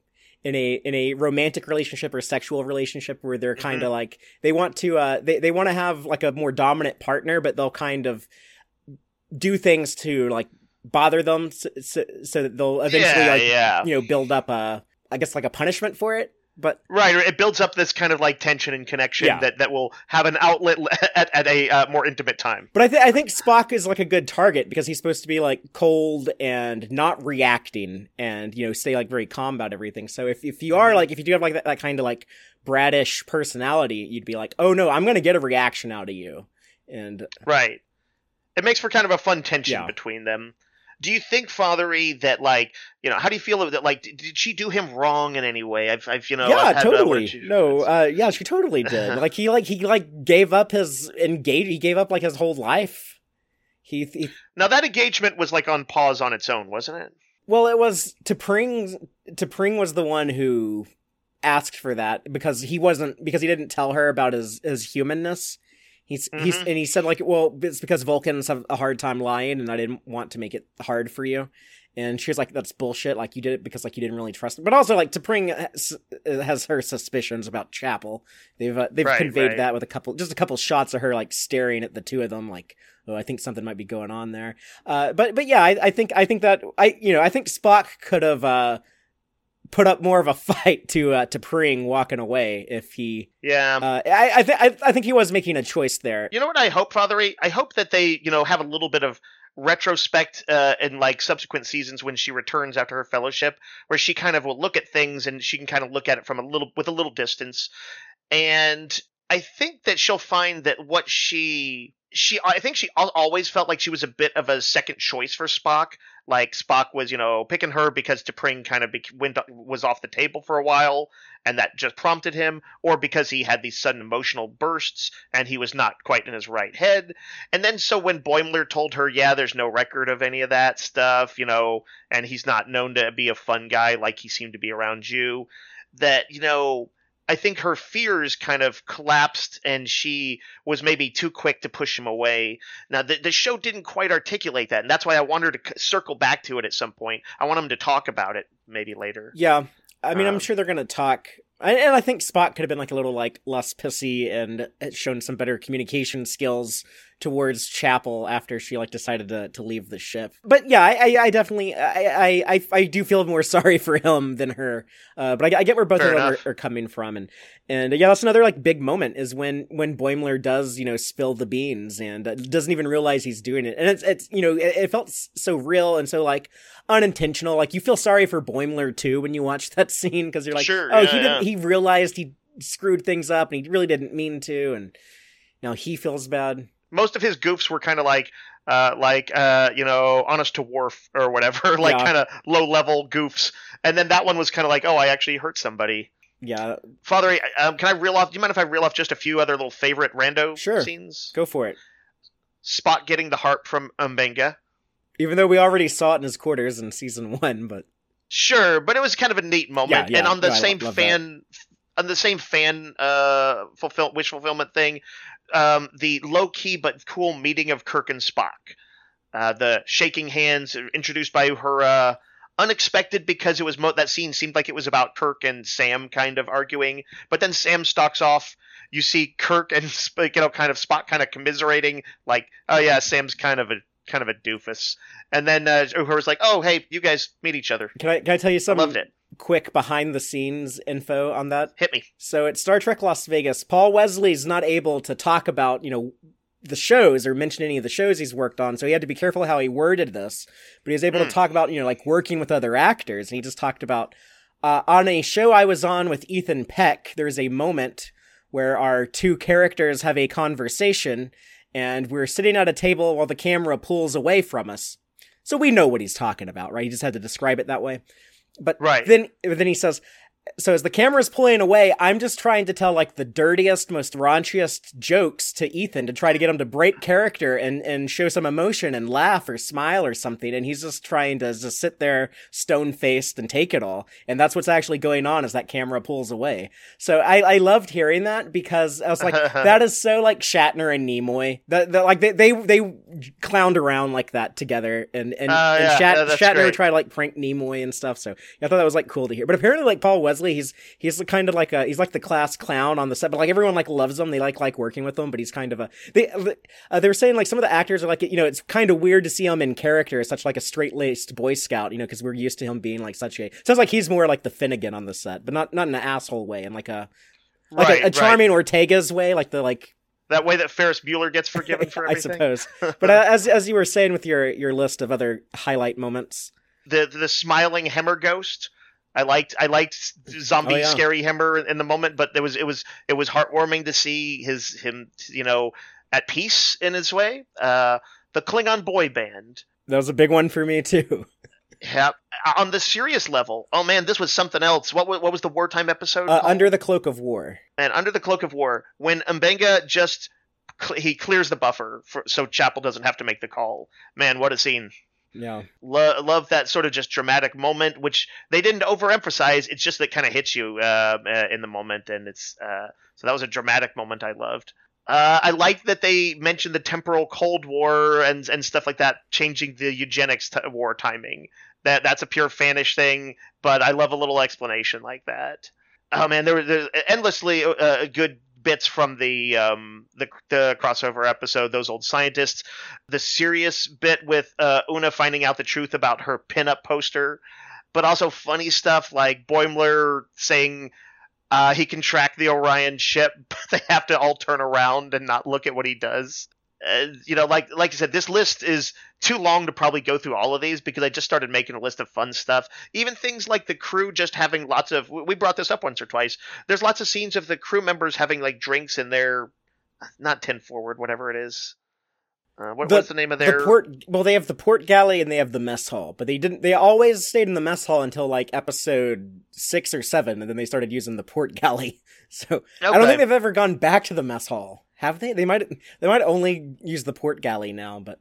a romantic relationship or sexual relationship where they're kind of like they want to they want to have like a more dominant partner, but they'll kind of do things to like bother them so that they'll eventually you know, build up I guess like a punishment for it. But right, it builds up this kind of like tension and connection that will have an outlet at a more intimate time. But I think Spock is like a good target because he's supposed to be like cold and not reacting, and, you know, stay like very calm about everything. So if you are like, if you do have like that kind of like bratish personality, you'd be like, oh no, I'm gonna get a reaction out of you, and right, it makes for kind of a fun tension between them. Do you think, Fathery, that, like, you know, how do you feel that, like, did she do him wrong in any way? I've you know, yeah, I've had, totally. Yeah, she totally did. Like he gave up his he gave up like his whole life. He now that engagement was like on pause on its own, wasn't it? Well, it was T'Pring was the one who asked for that because he didn't tell her about his humanness. And he said like, well, it's because Vulcans have a hard time lying, and I didn't want to make it hard for you. And she was like, that's bullshit. Like, you did it because like you didn't really trust him. But also like T'Pring has her suspicions about Chapel. They've conveyed that with a couple shots of her like staring at the two of them, like, oh, I think something might be going on there. But yeah, I think Spock could have put up more of a fight to T'Pring walking away if he. Yeah. I think he was making a choice there. You know what I hope, Fathery? I hope that they, you know, have a little bit of retrospect in like subsequent seasons when she returns after her fellowship, where she kind of will look at things and she can kind of look at it from with a little distance. And I think that she'll find that what I think she always felt like she was a bit of a second choice for Spock. Like Spock was, you know, picking her because T'Pring kind of was off the table for a while, and that just prompted him, or because he had these sudden emotional bursts and he was not quite in his right head. And then so when Boimler told her, yeah, there's no record of any of that stuff, you know, and he's not known to be a fun guy like he seemed to be around you, that, you know, I think her fears kind of collapsed and she was maybe too quick to push him away. Now, the show didn't quite articulate that, and that's why I want her to circle back to it at some point. I want him to talk about it maybe later. Yeah. I mean, I'm sure they're going to talk. And I think Spock could have been like a little like less pissy and shown some better communication skills towards Chapel after she like decided to leave the ship. But yeah, I definitely I do feel more sorry for him than her. But I get where both of them are coming from, and yeah, that's another like big moment is when Boimler does, you know, spill the beans and doesn't even realize he's doing it, and it's you know, it felt so real and so like unintentional. Like you feel sorry for Boimler too when you watch that scene because you're like, he realized he screwed things up and he really didn't mean to, and now he feels bad. Most of his goofs were kind of like you know, Honest to Worf or whatever, like kind of low level goofs, and then that one was kind of like, oh, I actually hurt somebody. Yeah, Father, can I reel off? Do you mind if I reel off just a few other little favorite rando scenes? Go for it. Spock getting the harp from Mbenga. Even though we already saw it in his quarters in season 1, but sure, but it was kind of a neat moment, and on the same fan. On the same fan wish fulfillment thing, the low key but cool meeting of Kirk and Spock. The shaking hands introduced by her. Unexpected because it was that scene seemed like it was about Kirk and Sam kind of arguing, but then Sam stalks off. You see Kirk and kind of Spock kind of commiserating, like, oh yeah, Sam's kind of a doofus. And then Uhura's like, oh hey, you guys meet each other. Can I tell you something? I loved it. Quick behind the scenes info on that? Hit me. So at Star Trek Las Vegas, Paul Wesley's not able to talk about, the shows or mention any of the shows he's worked on, so he had to be careful how he worded this. But he was able to talk about, like working with other actors, and he just talked about, on a show I was on with Ethan Peck, there's a moment where our two characters have a conversation, and we're sitting at a table while the camera pulls away from us. So we know what he's talking about, right? He just had to describe it that way. But right. Then he says, so as the camera's pulling away, I'm just trying to tell like the dirtiest, most raunchiest jokes to Ethan to try to get him to break character and show some emotion and laugh or smile or something. And he's just trying to just sit there stone-faced and take it all. And that's what's actually going on as that camera pulls away. So I loved hearing that because I was like, that is so like Shatner and Nimoy. Like they clowned around like that together. And Shatner tried to like prank Nimoy and stuff. So I thought that was like cool to hear. But apparently like Paul Wesley, he's kind of like he's like the class clown on the set, but like everyone like loves him. They like working with him, but he's kind of they were saying like some of the actors are like, it's kind of weird to see him in character as such like a straight-laced Boy Scout, because we're used to him being like such a, sounds like he's more like the Finnegan on the set, but not in an asshole way, and like a charming Ortega's way, like the that way that Ferris Bueller gets forgiven for everything. I suppose. But as you were saying with your list of other highlight moments, the smiling Hemmer ghost. I liked zombie scary Hemmer in the moment, but it was heartwarming to see him at peace in his way. The Klingon boy band. That was a big one for me too. Yeah. On the serious level, oh man, this was something else. What was the wartime episode? Under the Cloak of War. And Under the Cloak of War, when M'Benga just he clears the buffer so Chapel doesn't have to make the call. Man, what a scene. Yeah. Love that sort of just dramatic moment, which they didn't overemphasize. It's just that kind of hits you in the moment, and it's so that was a dramatic moment I loved. I like that they mentioned the temporal Cold War and stuff like that, changing the eugenics war timing. That's a pure fanish thing, but I love a little explanation like that. Oh man, there were endlessly good bits from the crossover episode, those old scientists, the serious bit with Una finding out the truth about her pinup poster, but also funny stuff like Boimler saying he can track the Orion ship, but they have to all turn around and not look at what he does. Like I said, this list is too long to probably go through all of these because I just started making a list of fun stuff. Even things like the crew just having lots of, we brought this up once or twice. There's lots of scenes of the crew members having like drinks in their, not 10 forward, whatever it is. What's the name of their? They have the port galley and they have the mess hall, but they always stayed in the mess hall until like episode 6 or 7, and then they started using the port galley. So okay. I don't think they've ever gone back to the mess hall. Have they? They might only use the port galley now, but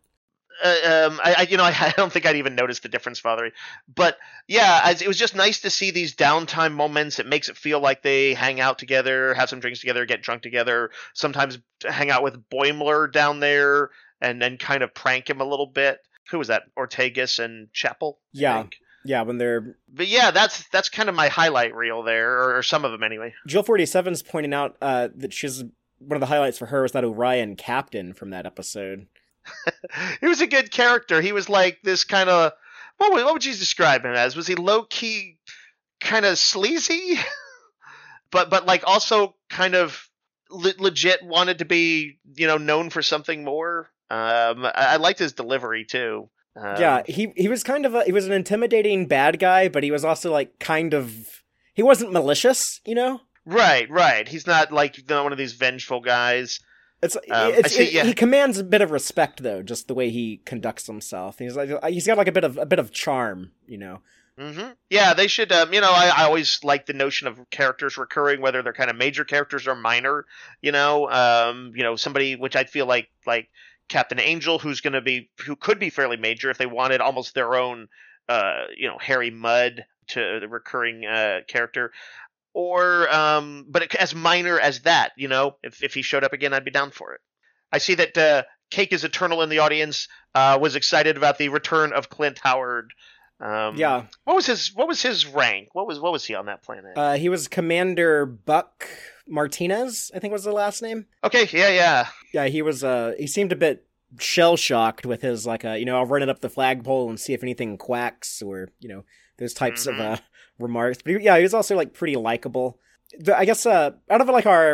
I don't think I'd even notice the difference, Father. But yeah, it was just nice to see these downtime moments. It makes it feel like they hang out together, have some drinks together, get drunk together. Sometimes hang out with Boimler down there and then kind of prank him a little bit. Who was that? Ortegas and Chapel? Yeah. Yeah, when they're... But yeah, that's kind of my highlight reel there, or some of them anyway. Jill 47's pointing out that she's... One of the highlights for her was that Orion captain from that episode. He was a good character. He was like this kind of... What would you describe him as? Was he low-key kind of sleazy? but like also kind of legit wanted to be, known for something more? I liked his delivery, too. Yeah, he was kind of he was an intimidating bad guy, but he was also like he wasn't malicious, Right. He's not like one of these vengeful guys. He commands a bit of respect, though, just the way he conducts himself. He's got like a bit of charm, Mm-hmm. Yeah, they should. I always like the notion of characters recurring, whether they're kind of major characters or minor. Somebody which I feel like Captain Angel, who could be fairly major if they wanted almost their own, Harry Mudd to the recurring character. or as minor as that, if he showed up again, I'd be down for it. I see that Cake is Eternal in the audience was excited about the return of Clint Howard. Yeah. What was his rank? What was he on that planet? He was Commander Buck Martinez, I think was the last name. Okay, yeah. Yeah, he was. He seemed a bit shell-shocked with his I'll run it up the flagpole and see if anything quacks, or those types of remarks. But he was also like pretty likable. I guess out of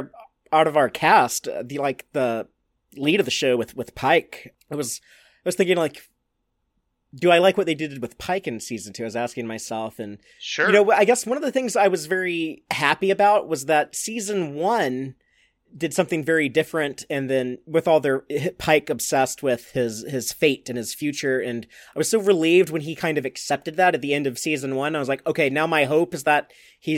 our cast, the lead of the show with Pike, I was thinking like, do I like what they did with Pike in season 2? I was asking myself, and sure. I guess one of the things I was very happy about was that season 1 did something very different, and then with all their Pike obsessed with his fate and his future, and I was so relieved when he kind of accepted that at the end of season 1. I was like, okay, now my hope is that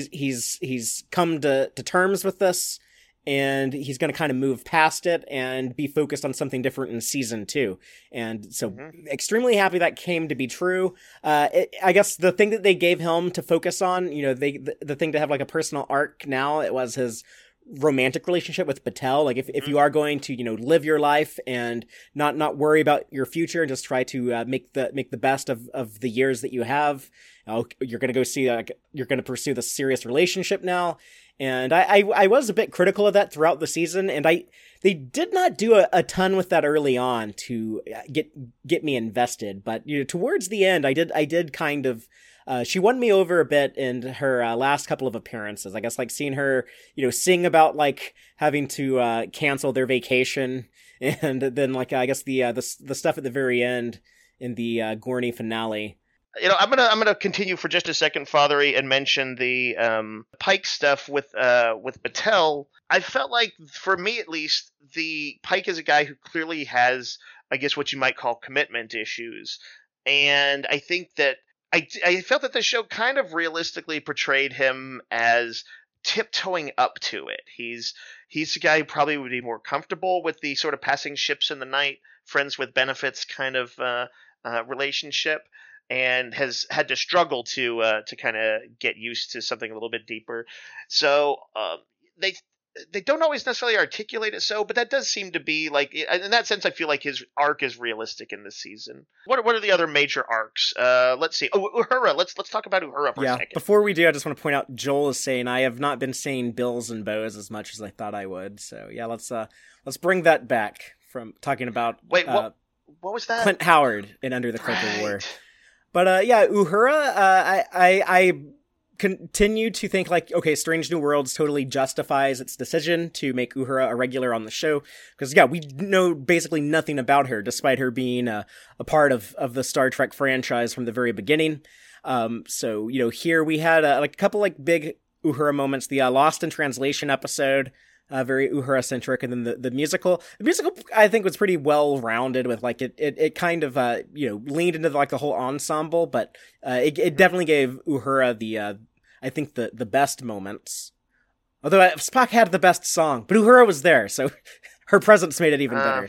he's come to terms with this, and he's going to kind of move past it and be focused on something different in season 2. And so extremely happy that came to be true. I guess the thing that they gave him to focus on, the thing to have like a personal arc now, it was his romantic relationship with Batel. Like if you are going to, live your life and not worry about your future and just try to make the best of the years that you have, you're going to go see, you're going to pursue this serious relationship now. And I was a bit critical of that throughout the season, and they did not do a ton with that early on to get me invested. But towards the end, I did kind of. She won me over a bit in her last couple of appearances. I guess like seeing her, sing about like having to cancel their vacation, and then like I guess the stuff at the very end in the Gorney finale. I'm gonna continue for just a second, Fathery, and mention the Pike stuff with Batel. I felt like, for me at least, the Pike is a guy who clearly has, I guess, what you might call commitment issues, and I think that I felt that the show kind of realistically portrayed him as tiptoeing up to it. He's a guy who probably would be more comfortable with the sort of passing ships in the night, friends with benefits kind of relationship, and has had to struggle to kind of get used to something a little bit deeper. So they don't always necessarily articulate it so, but that does seem to be like, in that sense, I feel like his arc is realistic in this season. What are the other major arcs? Let's see. Oh, Uhura. Let's talk about Uhura for a second. Before we do, I just want to point out Joel is saying I have not been saying bills and bows as much as I thought I would. So yeah, let's bring that back from talking about what was that? Clint Howard in Under the Cloak of War. But Uhura, I continue to think like, okay, Strange New Worlds totally justifies its decision to make Uhura a regular on the show, because we know basically nothing about her, despite her being a part of the Star Trek franchise from the very beginning. So here we had a couple like big Uhura moments. The Lost in Translation episode, very Uhura centric, and then the musical. The musical I think was pretty well rounded with like it kind of leaned into like the whole ensemble, but it definitely gave Uhura the I think the best moments. Although Spock had the best song, but Uhura was there, so her presence made it even better.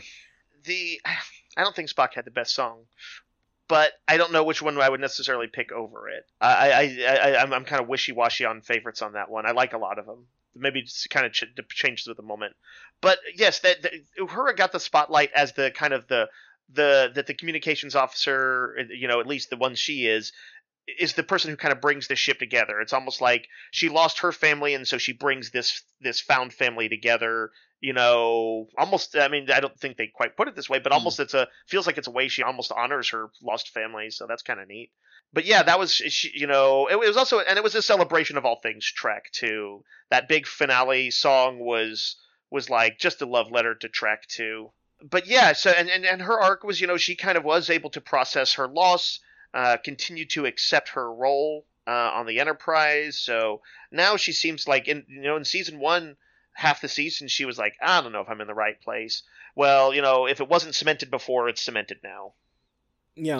I don't think Spock had the best song, but I don't know which one I would necessarily pick over it. I'm kind of wishy-washy on favorites on that one. I like a lot of them. Maybe just kind of changes with the moment. But yes, that Uhura got the spotlight as the kind of the communications officer, at least the one she is the person who kind of brings the ship together. It's almost like she lost her family, and so she brings this found family together. Almost. I mean, I don't think they quite put it this way, but almost feels like it's a way she almost honors her lost family. So that's kind of neat. But yeah, that was it was also, and it was a celebration of all things Trek too. That big finale song was like just a love letter to Trek too. But yeah, so and her arc was, she kind of was able to process her loss. Continue to accept her role on the Enterprise. So now she seems like in season 1, half the season she was like, I don't know if I'm in the right place. Well, if it wasn't cemented before, it's cemented now. Yeah,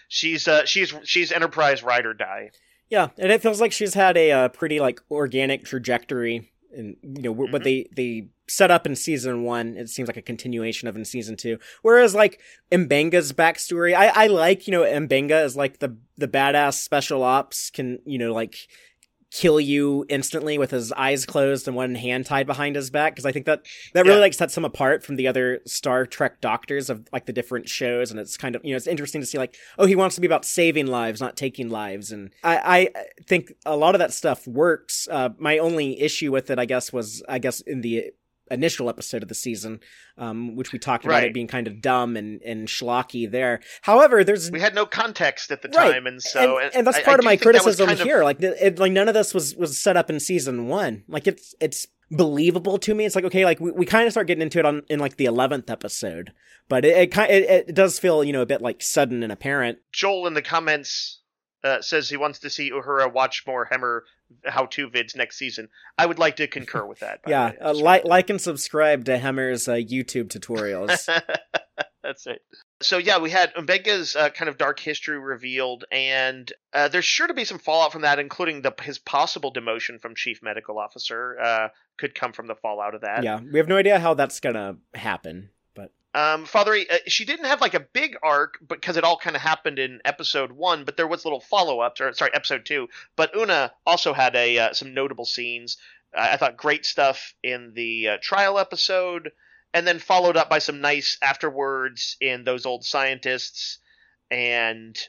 she's Enterprise ride or die. Yeah, and it feels like she's had a pretty like organic trajectory, and what they set up in season 1, it seems like a continuation of in season 2. Whereas like M'Benga's backstory, I like M'Benga as like the badass special ops can kill you instantly with his eyes closed and one hand tied behind his back, because I think that really like sets him apart from the other Star Trek doctors of like the different shows, and it's kind of, it's interesting to see like, oh, he wants to be about saving lives, not taking lives, and I think a lot of that stuff works. My only issue with it, I guess, in the initial episode of the season, which we talked about it being kind of dumb and schlocky there. However, we had no context at the time, and so and that's part of my criticism here. Like, like none of this was set up in season 1. Like it's believable to me. It's like, okay, like we kind of start getting into it in like the 11th episode, but it does feel a bit like sudden and apparent. Joel in the comments says he wants to see Uhura watch more Hemmer how-to vids next season. I would like to concur with that. Like and subscribe to Hemmer's YouTube tutorials. That's it. So yeah, we had M'Benga's kind of dark history revealed, and there's sure to be some fallout from that, including his possible demotion from chief medical officer could come from the fallout of that. Yeah, we have no idea how that's gonna happen. Father, she didn't have like a big arc because it all kind of happened in episode 1, but there was little follow-ups, episode 2. But Una also had some notable scenes. I thought great stuff in the trial episode, and then followed up by some nice afterwards in Those Old Scientists, and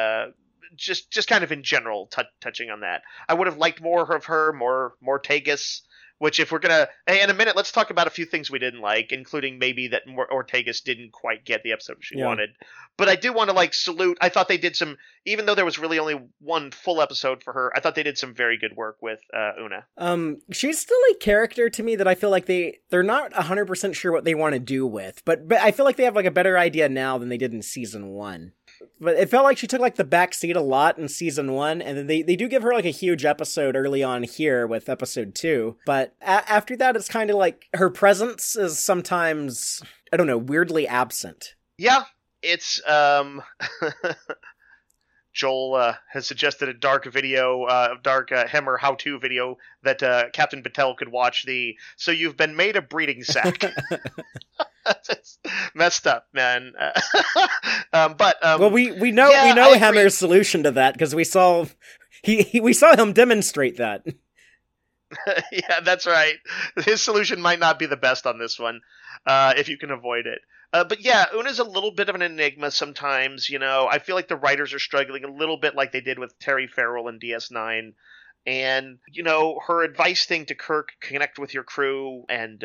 just kind of in general touching on that. I would have liked more of her, more Tegas. Which, if we're gonna, in a minute, let's talk about a few things we didn't like, including maybe that Ortegas didn't quite get the episode she wanted. But I do want to salute. I thought they did some, even though there was really only one full episode for her, I thought they did some very good work with Una. She's still a character to me that I feel like they're not 100% sure what they want to do with, but I feel like they have like a better idea now than they did in season 1. But it felt like she took like the back seat a lot in season 1, and then they do give her like a huge episode early on here with episode 2. But after that, it's kind of like her presence is sometimes, I don't know, weirdly absent. Yeah, it's Joel has suggested a dark Hemmer how-to video that Captain Batel could watch. So you've been made a breeding sack. It's messed up, man. We know Hemmer's solution to that because we saw him demonstrate that. Yeah, that's right. His solution might not be the best on this one, if you can avoid it. But yeah, Una's a little bit of an enigma sometimes. I feel like the writers are struggling a little bit like they did with Terry Farrell in DS9. And, her advice thing to Kirk, connect with your crew, and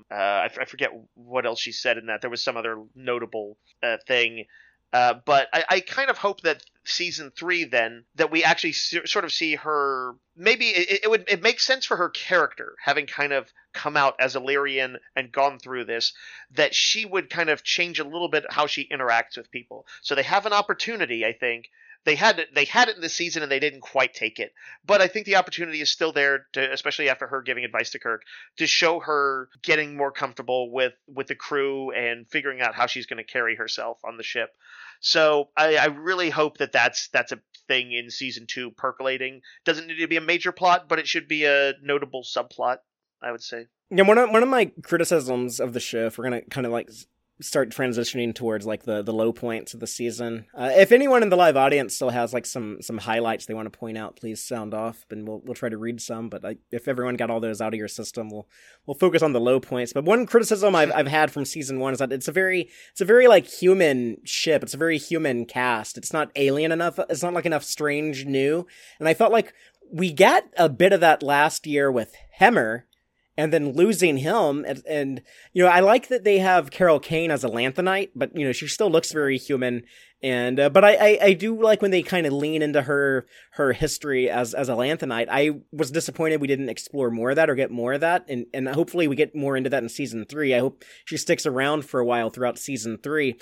I forget what else she said in that. There was some other notable thing. But I kind of hope that season 3, then, that we actually sort of see her. Maybe it makes sense for her character, having kind of come out as Illyrian and gone through this, that she would kind of change a little bit how she interacts with people. So they have an opportunity, I think. They had it in this season and they didn't quite take it. But I think the opportunity is still there, especially after her giving advice to Kirk, to show her getting more comfortable with the crew and figuring out how she's going to carry herself on the ship. So I really hope that's a thing in season 2 percolating. Doesn't need to be a major plot, but it should be a notable subplot, I would say. Yeah, one of my criticisms of the show, if we're going to kind of like start transitioning towards like the low points of the season. If anyone in the live audience still has like some highlights they want to point out, please sound off, and we'll try to read some. But if everyone got all those out of your system, we'll focus on the low points. But one criticism I've had from season 1 is that it's a very like human ship. It's a very human cast. It's not alien enough. It's not like enough strange new. And I felt like we got a bit of that last year with Hemmer. And then losing him, and I like that they have Carol Kane as a Lanthanite, but she still looks very human. And but I do like when they kind of lean into her history as a Lanthanite. I was disappointed we didn't explore more of that or get more of that, and hopefully we get more into that in season 3. I hope she sticks around for a while throughout season 3.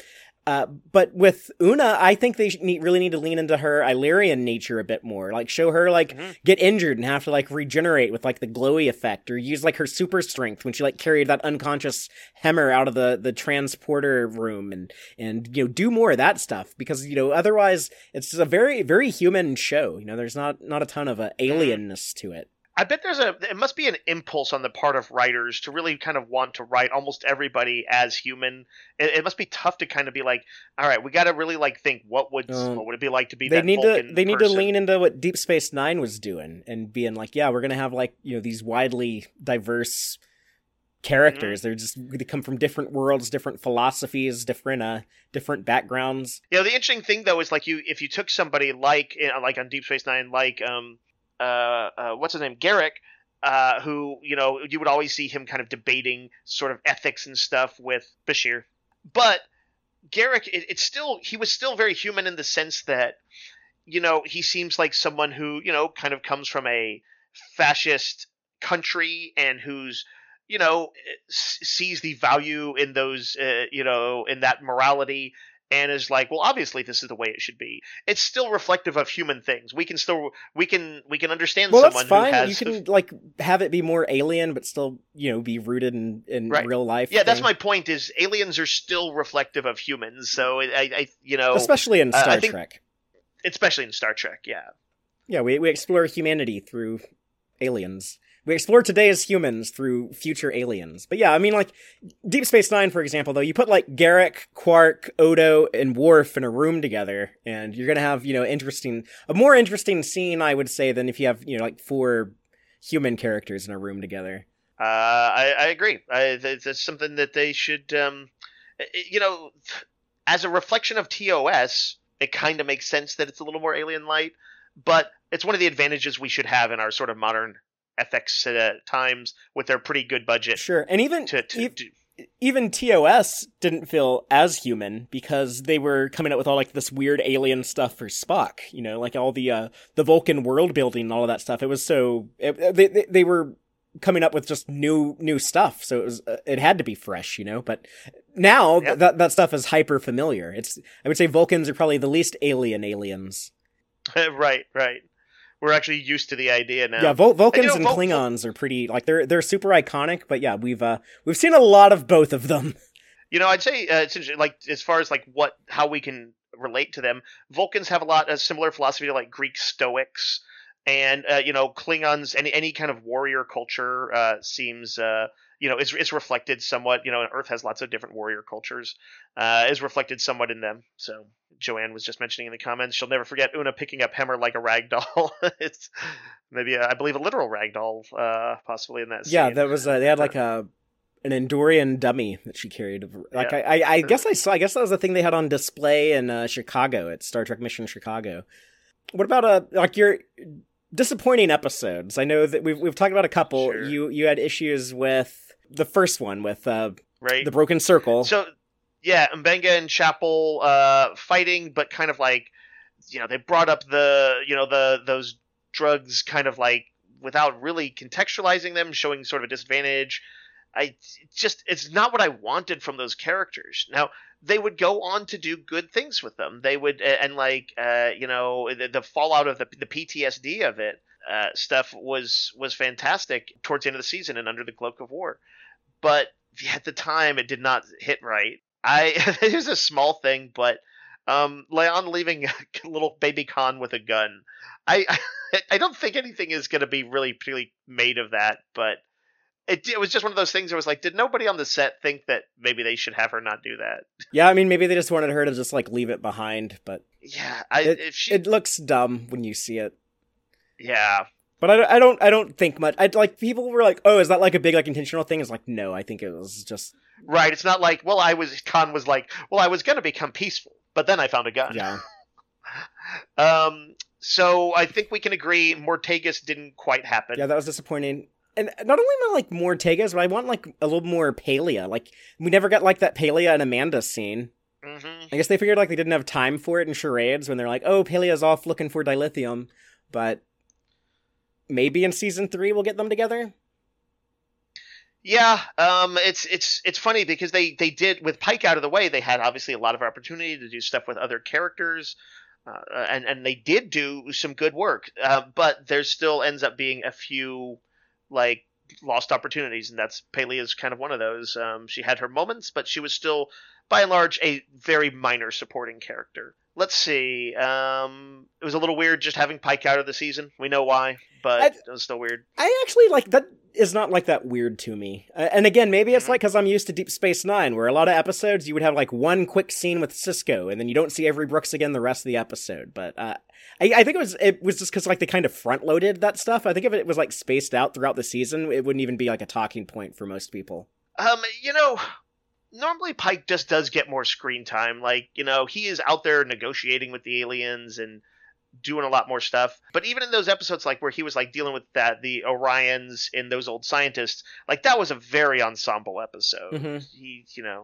But with Una, I think they really need to lean into her Illyrian nature a bit more. Like, show her, like, get injured and have to, like, regenerate with, like, the glowy effect, or use, like, her super strength when she, like, carried that unconscious Hemmer out of the transporter room, and do more of that stuff, because, otherwise, it's just a very, very human show. There's not a ton of alienness to it. I bet it must be an impulse on the part of writers to really kind of want to write almost everybody as human. It must be tough to kind of be like, all right, we got to really like think what would it be like to be that Vulcan They need person? to lean into what Deep Space Nine was doing and being like, yeah, we're gonna have like, you know, these widely diverse characters. They come from different worlds, different philosophies, different backgrounds. You know, the interesting thing though is like if you took somebody like on Deep Space Nine, like what's his name, Garrick, who, you know, you would always see him kind of debating sort of ethics and stuff with Bashir, but Garrick, he was still very human in the sense that, you know, he seems like someone who, you know, kind of comes from a fascist country and who's, you know, sees the value in those, you know, in that morality, and is like, well, obviously this is the way it should be. It's still reflective of human things. We can understand someone that's fine. who has. You can like have it be more alien, but still, you know, be rooted in right. real life. Yeah, that's my point. Is aliens are still reflective of humans. So I you know, especially in Star Trek. Especially in Star Trek, yeah. Yeah, we explore humanity through aliens. We explore today as humans through future aliens. But yeah, I mean, like, Deep Space Nine, for example, though, you put, like, Garrick, Quark, Odo, and Worf in a room together, and you're gonna have, you know, a more interesting scene, I would say, than if you have, you know, like, 4 human characters in a room together. I agree. That's something that they should, you know, as a reflection of TOS, it kind of makes sense that it's a little more alien-light, but it's one of the advantages we should have in our sort of modern FX times with their pretty good budget. Sure, and even TOS didn't feel as human because they were coming up with all like this weird alien stuff for Spock. You know, like all the Vulcan world building and all of that stuff. It was they were coming up with just new stuff, so it had to be fresh, you know. But now that stuff is hyper familiar. I would say Vulcans are probably the least aliens. Right. We're actually used to the idea now. Yeah, Vulcans and Klingons are pretty, like, they're super iconic, but yeah, we've seen a lot of both of them. You know, I'd say it's interesting, like, as far as like how we can relate to them, Vulcans have a similar philosophy to like Greek Stoics, and you know, Klingons, any kind of warrior culture seems you know, is reflected somewhat. You know, and Earth has lots of different warrior cultures, is reflected somewhat in them. So Joanne was just mentioning in the comments, she'll never forget Una picking up Hemmer like a rag doll. It's maybe I believe a literal rag doll, possibly in that scene. Yeah, that was they had like an Andorian dummy that she carried. Like I guess that was the thing they had on display in Chicago at Star Trek Mission Chicago. What about like your disappointing episodes? I know that we've talked about a couple. Sure. You had issues with the first one with the Broken Circle. So yeah, Mbenga and Chapel fighting, but kind of like, you know, they brought up those drugs kind of like without really contextualizing them, showing sort of a disadvantage. It's not what I wanted from those characters. Now, they would go on to do good things with them. They would, and like, you know, the fallout of the PTSD of it stuff was fantastic towards the end of the season and Under the Cloak of War. But at the time, it did not hit right. Here's a small thing, but Leon leaving little baby Khan with a gun. I don't think anything is going to be really made of that, but it was just one of those things. It was like, did nobody on the set think that maybe they should have her not do that? Yeah, I mean, maybe they just wanted her to just like leave it behind, but yeah, it looks dumb when you see it. Yeah. But I don't think much. People were like, oh, is that like a big like intentional thing? It's like, no, I think it was just right. It's not like, Khan was like, well, I was going to become peaceful, but then I found a gun. Yeah. So I think we can agree Mortagus didn't quite happen. Yeah, that was disappointing. And not only am I like Mortagus, but I want like a little more Palia. Like we never got like that Palia and Amanda scene. Mm-hmm. I guess they figured like they didn't have time for it in charades when they're like, oh, Palia's off looking for dilithium, but maybe in season 3 we'll get them together. Yeah, it's funny because they did, with Pike out of the way, they had obviously a lot of opportunity to do stuff with other characters, and they did do some good work. But there still ends up being a few like lost opportunities, and that's Palia's kind of one of those. She had her moments, but she was still, by and large, a very minor supporting character. let's see. It was a little weird just having Pike out of the season. We know why, but it was still weird. I actually like that. Is not like that weird to me. And again, maybe it's like because I'm used to Deep Space Nine, where a lot of episodes you would have like one quick scene with Sisko, and then you don't see Avery Brooks again the rest of the episode. But I think it was just because like they kind of front loaded that stuff. I think if it was like spaced out throughout the season, it wouldn't even be like a talking point for most people. Normally Pike just does get more screen time. Like, he is out there negotiating with the aliens and doing a lot more stuff. But even in those episodes, like where he was like dealing with the Orions and those old scientists, like that was a very ensemble episode. Mm-hmm.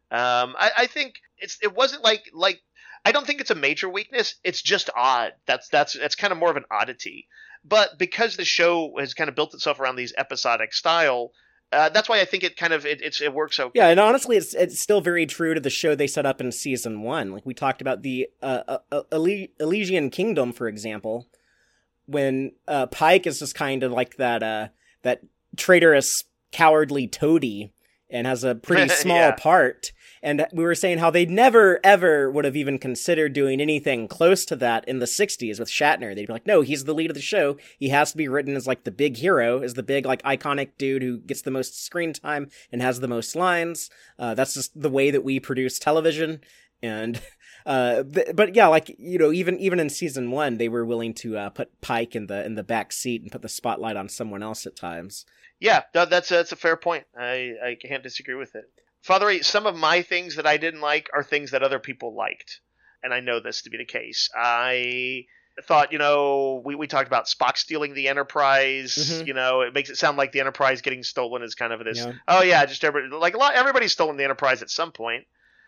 I think it wasn't like I don't think it's a major weakness. It's just odd. That's kind of more of an oddity. But because the show has kind of built itself around these episodic style, that's why I think it works okay. Yeah, and honestly, it's still very true to the show they set up in season 1. Like we talked about the Elysian Kingdom, for example, when Pike is just kind of like that traitorous, cowardly toady and has a pretty small part. And we were saying how they never, ever would have even considered doing anything close to that in the 60s with Shatner. They'd be like, no, he's the lead of the show. He has to be written as like the big hero, as the big like iconic dude who gets the most screen time and has the most lines. That's just the way that we produce television. And but yeah, like, even in season 1, they were willing to put Pike in the back seat and put the spotlight on someone else at times. Yeah, that's a fair point. I can't disagree with it. Father A, some of my things that I didn't like are things that other people liked, and I know this to be the case. I thought, we talked about Spock stealing the Enterprise. Mm-hmm. It makes it sound like the Enterprise getting stolen is kind of this. Yeah. Oh yeah, just everybody's stolen the Enterprise at some point.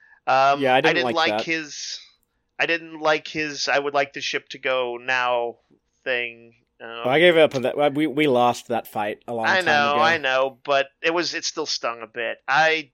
I didn't like his. I didn't like his. I would like the ship to go now thing. I gave up on that. We lost that fight a long time ago. I know, but it still stung a bit. I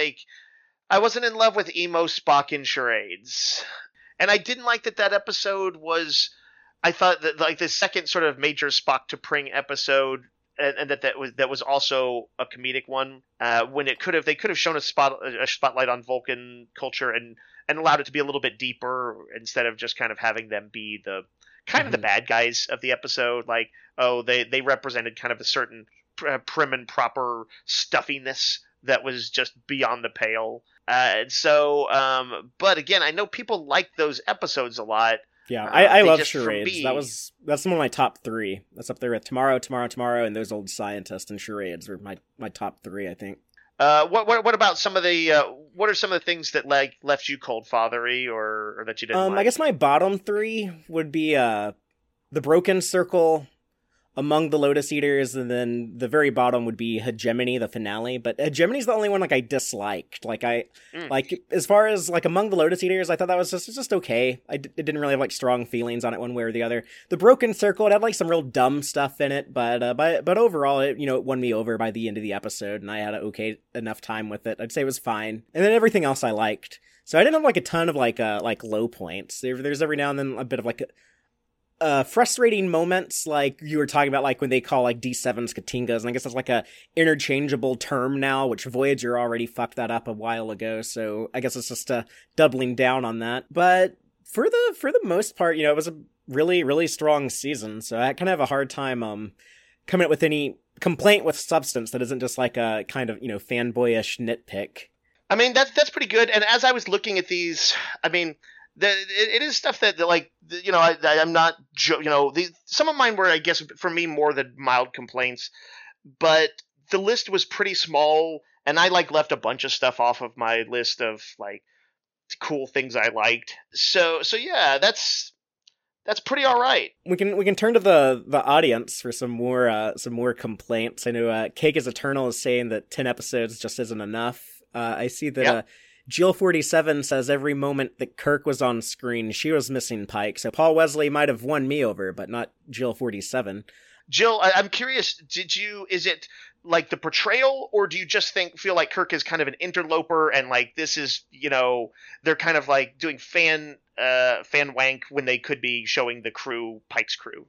wasn't in love with emo Spock in charades. And I didn't like that episode was, I thought that like the second sort of major Spock to Pring episode, and that was also a comedic one, when they could have shown a spotlight on Vulcan culture and allowed it to be a little bit deeper instead of just kind of having them be the kind of the bad guys of the episode. Like, they represented kind of a certain prim and proper stuffiness that was just beyond the pale. But again, I know people like those episodes a lot. Yeah, I love charades. That's one of my top 3. That's up there with Tomorrow, and Those Old Scientists, and charades were my top 3, I think. What about some of the what are some of the things that like left you cold, Fathery, or that you didn't like? I guess my bottom 3 would be The Broken Circle, Among the Lotus Eaters, and then the very bottom would be Hegemony, the finale. But Hegemony's the only one like I disliked. Like like as far as like Among the Lotus Eaters, I thought that was just okay. It didn't really have like strong feelings on it one way or the other. The Broken Circle, it had like some real dumb stuff in it, but overall it it won me over by the end of the episode, and I had okay enough time with it. I'd say it was fine, and then everything else I liked. So I didn't have like a ton of like low points. There's every now and then a bit of like frustrating moments, like you were talking about, like when they call like D7s Katingas, and I guess that's like a interchangeable term now, which Voyager already fucked that up a while ago, so I guess it's just doubling down on that. But for the most part, it was a really, really strong season, so I kind of have a hard time coming up with any complaint with substance that isn't just like a kind of fanboyish nitpick. I mean, that's pretty good. And as I was looking at these, I mean, it is stuff that like, I'm not, some of mine were, I guess, for me, more the mild complaints, but the list was pretty small, and I like left a bunch of stuff off of my list of like cool things I liked. So yeah, that's pretty all right. We can turn to the audience for some more complaints. I know Cake is Eternal is saying that 10 episodes just isn't enough. I see that Jill 47 says every moment that Kirk was on screen, she was missing Pike. So Paul Wesley might have won me over, but not Jill 47. Jill, I'm curious, is it like the portrayal, or do you just feel like Kirk is kind of an interloper, and like this is, they're kind of like doing fan wank when they could be showing the crew, Pike's crew?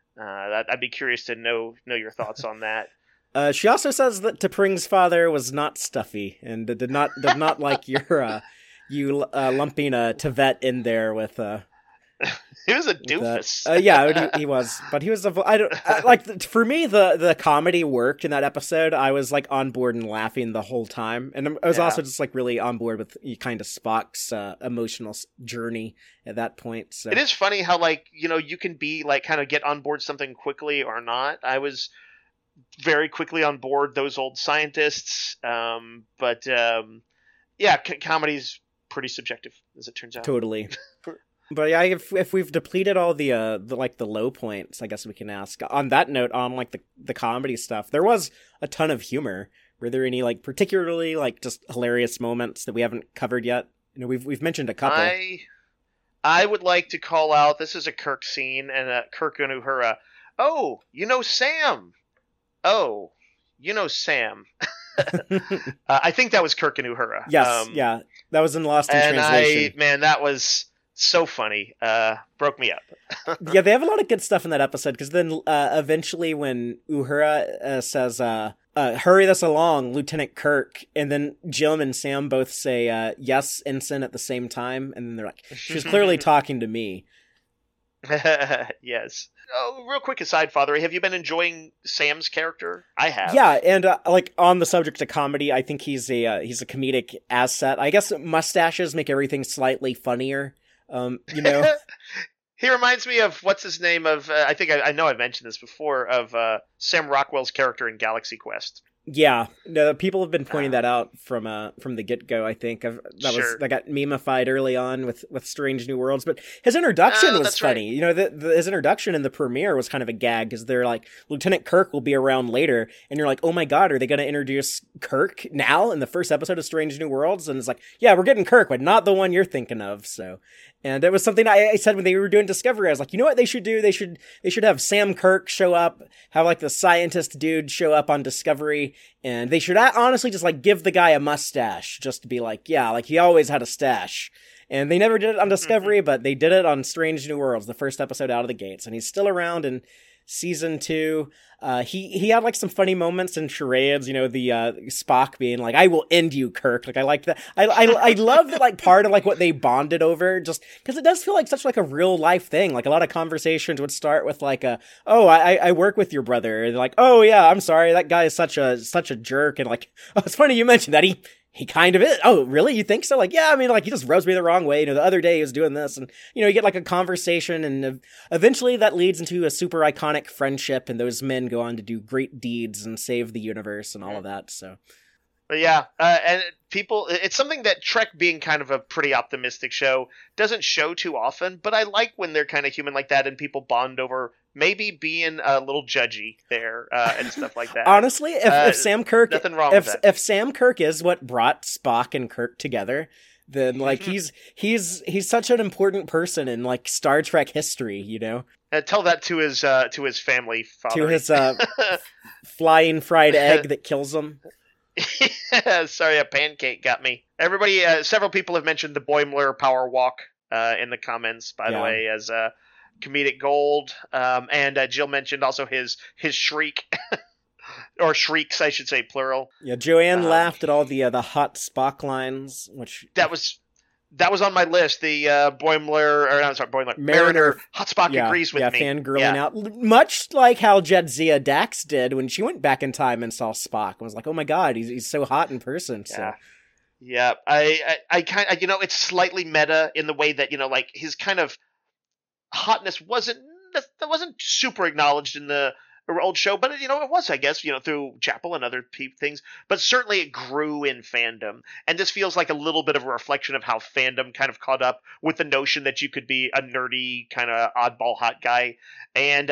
I'd be curious to know your thoughts on that. She also says that T'Pring's father was not stuffy and did not like your you lumping Tevette in there with He was a doofus. Yeah, he was, but he was for me the comedy worked in that episode. I was like on board and laughing the whole time, and I was also just like really on board with kind of Spock's emotional journey at that point. So it is funny how like you can be like kind of get on board something quickly or not. I was very quickly on board those old scientists, but comedy's pretty subjective as it turns out. Totally. But yeah, if we've depleted all the low points, I guess we can ask. On that note, on like the comedy stuff, there was a ton of humor. Were there any like particularly like just hilarious moments that we haven't covered yet? We've mentioned a couple. I would like to call out. This is a Kirk scene, and Kirk and Uhura. Oh, Sam. Oh, Sam. I think that was Kirk and Uhura. Yes, yeah, that was in Lost in Translation. That was so funny. Broke me up. Yeah, they have a lot of good stuff in that episode, because then eventually when Uhura says, hurry this along, Lieutenant Kirk, and then Jim and Sam both say, yes, Ensign, at the same time, and then they're like, she's clearly talking to me. Yes. Oh, real quick aside, Father, have you been enjoying Sam's character? I have. Yeah, and like on the subject of comedy, I think he's a comedic asset. I guess mustaches make everything slightly funnier. He reminds me of what's his name of I think I know I've mentioned this before of Sam Rockwell's character in Galaxy Quest. Yeah, no, people have been pointing that out from the get-go. I think that got memeified early on with Strange New Worlds, but his introduction was funny. Right. His introduction in the premiere was kind of a gag, because they're like, Lieutenant Kirk will be around later, and you're like, oh my god, are they going to introduce Kirk now in the first episode of Strange New Worlds? And it's like, yeah, we're getting Kirk, but not the one you're thinking of. So, and it was something I said when they were doing Discovery. I was like, you know what they should do? They should have Sam Kirk show up, have like the scientist dude show up on Discovery. And they should honestly just like give the guy a mustache, just to be like, yeah, like he always had a stash. And they never did it on Discovery, but they did it on Strange New Worlds, the first episode out of the gates. And he's still around in season 2. He had like some funny moments in charades, the Spock being like, I will end you, Kirk. Like, I like that. I love that, like, part of like what they bonded over, just because it does feel like such like a real life thing. Like a lot of conversations would start with like I work with your brother. And like, oh yeah, I'm sorry, that guy is such a jerk. And like, oh, it's funny you mentioned that. He kind of is. Oh, really? You think so? Like, yeah, I mean, like, he just rubs me the wrong way. The other day he was doing this, and, you get like a conversation, and eventually that leads into a super iconic friendship, and those men go on to do great deeds and save the universe and all of that, so. But yeah, and it's something that Trek, being kind of a pretty optimistic show, doesn't show too often, but I like when they're kind of human like that and people bond over maybe being a little judgy there and stuff like that. Honestly, if Sam Kirk, nothing wrong with that. If Sam Kirk is what brought Spock and Kirk together, then like he's such an important person in like Star Trek history, Tell that to his family, Father. To his flying fried egg that kills him. Sorry, a pancake got me. Everybody, several people have mentioned the Boimler power walk in the comments, by the way, as comedic gold. And Jill mentioned also his shriek, or shrieks, I should say, plural. Yeah, Joanne laughed at all the hot Spock lines, which that was on my list. The Boimler, Mariner. Hot Spock agrees with me. Fangirling out, much like how Jadzia Dax did when she went back in time and saw Spock and was like, "Oh my god, he's so hot in person." So. Yeah. I kind of, it's slightly meta in the way that like his kind of hotness wasn't super acknowledged in the old show, but it was, I guess, through Chapel and other things, but certainly it grew in fandom, and this feels like a little bit of a reflection of how fandom kind of caught up with the notion that you could be a nerdy kind of oddball hot guy, and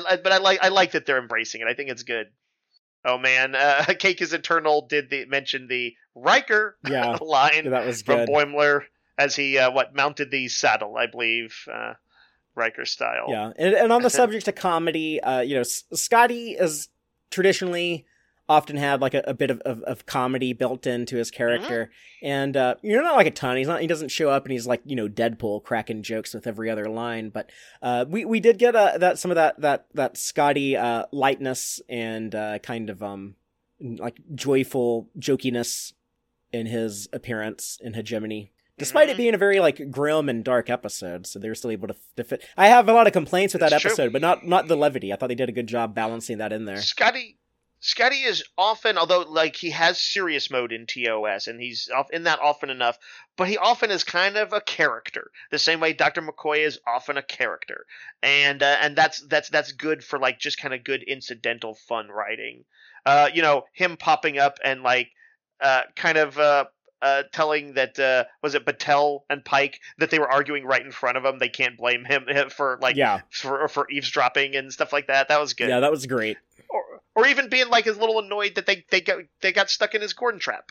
I like that they're embracing it. I think it's good. Oh man, Cake is Eternal mention the Riker line that was from good. Boimler as he mounted the saddle, I believe. Riker style. Yeah, and on the subject of comedy, Scotty is traditionally often had like a bit of comedy built into his character, and not like a ton. He doesn't show up and he's like Deadpool cracking jokes with every other line, but we did get some of that Scotty lightness and kind of like joyful jokiness in his appearance in Hegemony. despite it being a very like grim and dark episode. So they're still able to fit. I have a lot of complaints with that episode, but not the levity. I thought they did a good job balancing that in there. Scotty is often, although like he has serious mode in TOS, and he's in that often enough, but he often is kind of a character, the same way Dr. McCoy is often a character, and that's good for like just kind of good incidental fun writing. Him popping up and like kind of telling that was it Battelle and Pike that they were arguing right in front of him. They can't blame him for like for eavesdropping and stuff like that. That was good. Yeah, that was great. Or even being like a little annoyed that they got stuck in his corn trap.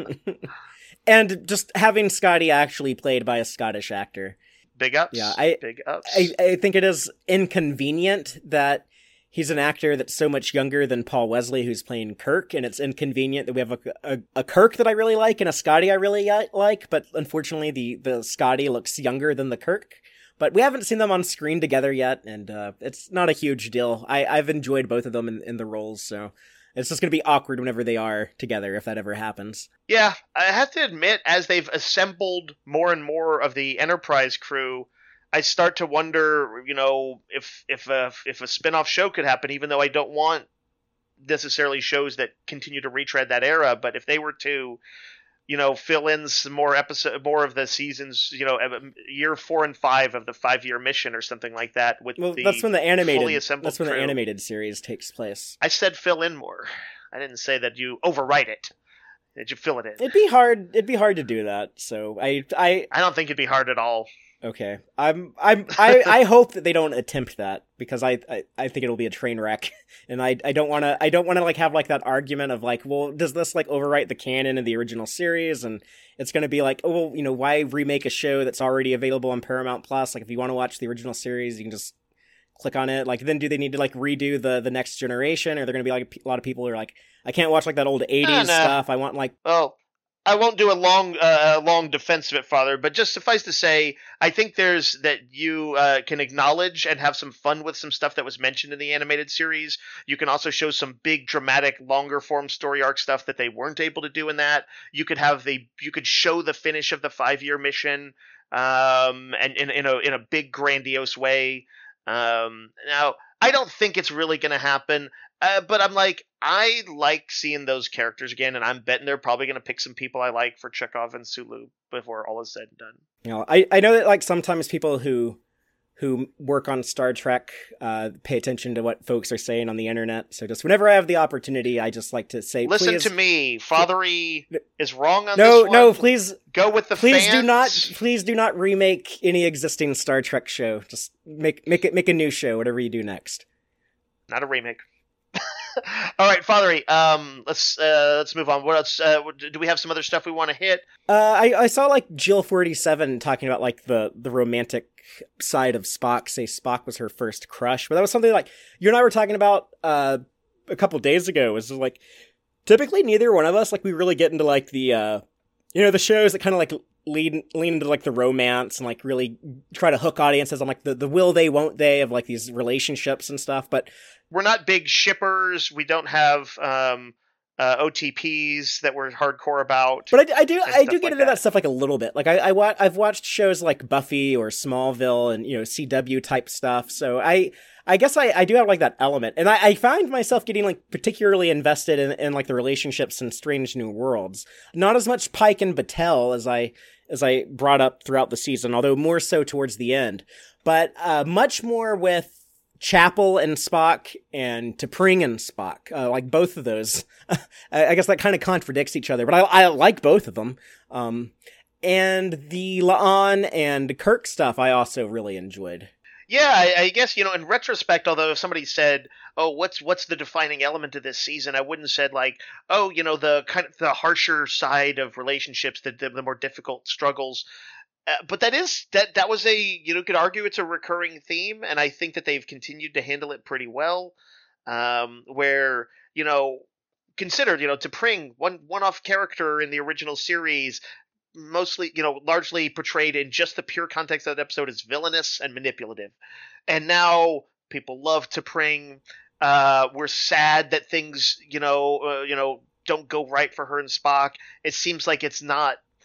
And just having Scotty actually played by a Scottish actor. Big ups. Yeah, big ups. I think it is inconvenient that he's an actor that's so much younger than Paul Wesley, who's playing Kirk, and it's inconvenient that we have a Kirk that I really like and a Scotty I really like, but unfortunately the Scotty looks younger than the Kirk. But we haven't seen them on screen together yet, and it's not a huge deal. I've enjoyed both of them in the roles, so it's just going to be awkward whenever they are together, if that ever happens. Yeah, I have to admit, as they've assembled more and more of the Enterprise crew, I start to wonder, if a spin-off show could happen, even though I don't want necessarily shows that continue to retread that era, but if they were to fill in some more of the seasons, year 4 and 5 of the 5-year mission or something like that. That's when the animated fully assembled That's when crew. the animated series takes place. I said fill in more. I didn't say that you overwrite it. Did you fill it in? It'd be hard to do that. So I don't think it'd be hard at all. Okay. I hope that they don't attempt that, because I think it'll be a train wreck, and I don't want to like have like that argument of like, well, does this like overwrite the canon of the original series? And it's going to be like, oh, well, why remake a show that's already available on Paramount Plus? Like, if you want to watch the original series, you can just click on it. Like, then do they need to like redo the Next Generation? Or they're going to be like a lot of people who are like, I can't watch like that old 80s stuff. I want like, well, I won't do a long defense of it, Father, but just suffice to say, I think that you can acknowledge and have some fun with some stuff that was mentioned in the animated series. You can also show some big, dramatic, longer form story arc stuff that they weren't able to do in that. You could show the finish of the 5-year mission, and in a big, grandiose way. Now, I don't think it's really going to happen. But I'm like, I like seeing those characters again, and I'm betting they're probably going to pick some people I like for Chekhov and Sulu before all is said and done. I know that like sometimes people who work on Star Trek pay attention to what folks are saying on the internet. So just whenever I have the opportunity, I just like to say, listen please, to me. Fathery is wrong on this one. No, please go with the fans. Please do not remake any existing Star Trek show. Just make a new show, whatever you do next. Not a remake. All right, Fathery. Let's move on. What else? Do we have some other stuff we want to hit? I saw like Jill 47 talking about like the romantic side of Spock. Say Spock was her first crush, but that was something like you and I were talking about a couple days ago. Was like typically neither one of us like we really get into like the the shows that kind of like lean into like the romance and like really try to hook audiences on like the will they won't they of like these relationships and stuff, but we're not big shippers. We don't have OTPs that we're hardcore about. But I do get into that stuff like a little bit. Like I've watched shows like Buffy or Smallville and CW type stuff. So I guess I do have like that element, and I find myself getting like particularly invested in like the relationships in Strange New Worlds. Not as much Pike and Battelle as I brought up throughout the season, although more so towards the end. But much more with Chapel and Spock and T'Pring and Spock, like both of those. I guess that kind of contradicts each other, but I like both of them. And the La'an and Kirk stuff I also really enjoyed. Yeah, I guess, in retrospect, although if somebody said, oh, what's the defining element of this season, I wouldn't have said like, oh, the kind of the harsher side of relationships, the more difficult struggles. But that was could argue it's a recurring theme, and I think that they've continued to handle it pretty well. Where, consider, T'Pring, one-off character in the original series, mostly, largely portrayed in just the pure context of that episode as villainous and manipulative. And now people love T'Pring. We're sad that things, don't go right for her and Spock. It seems like it's not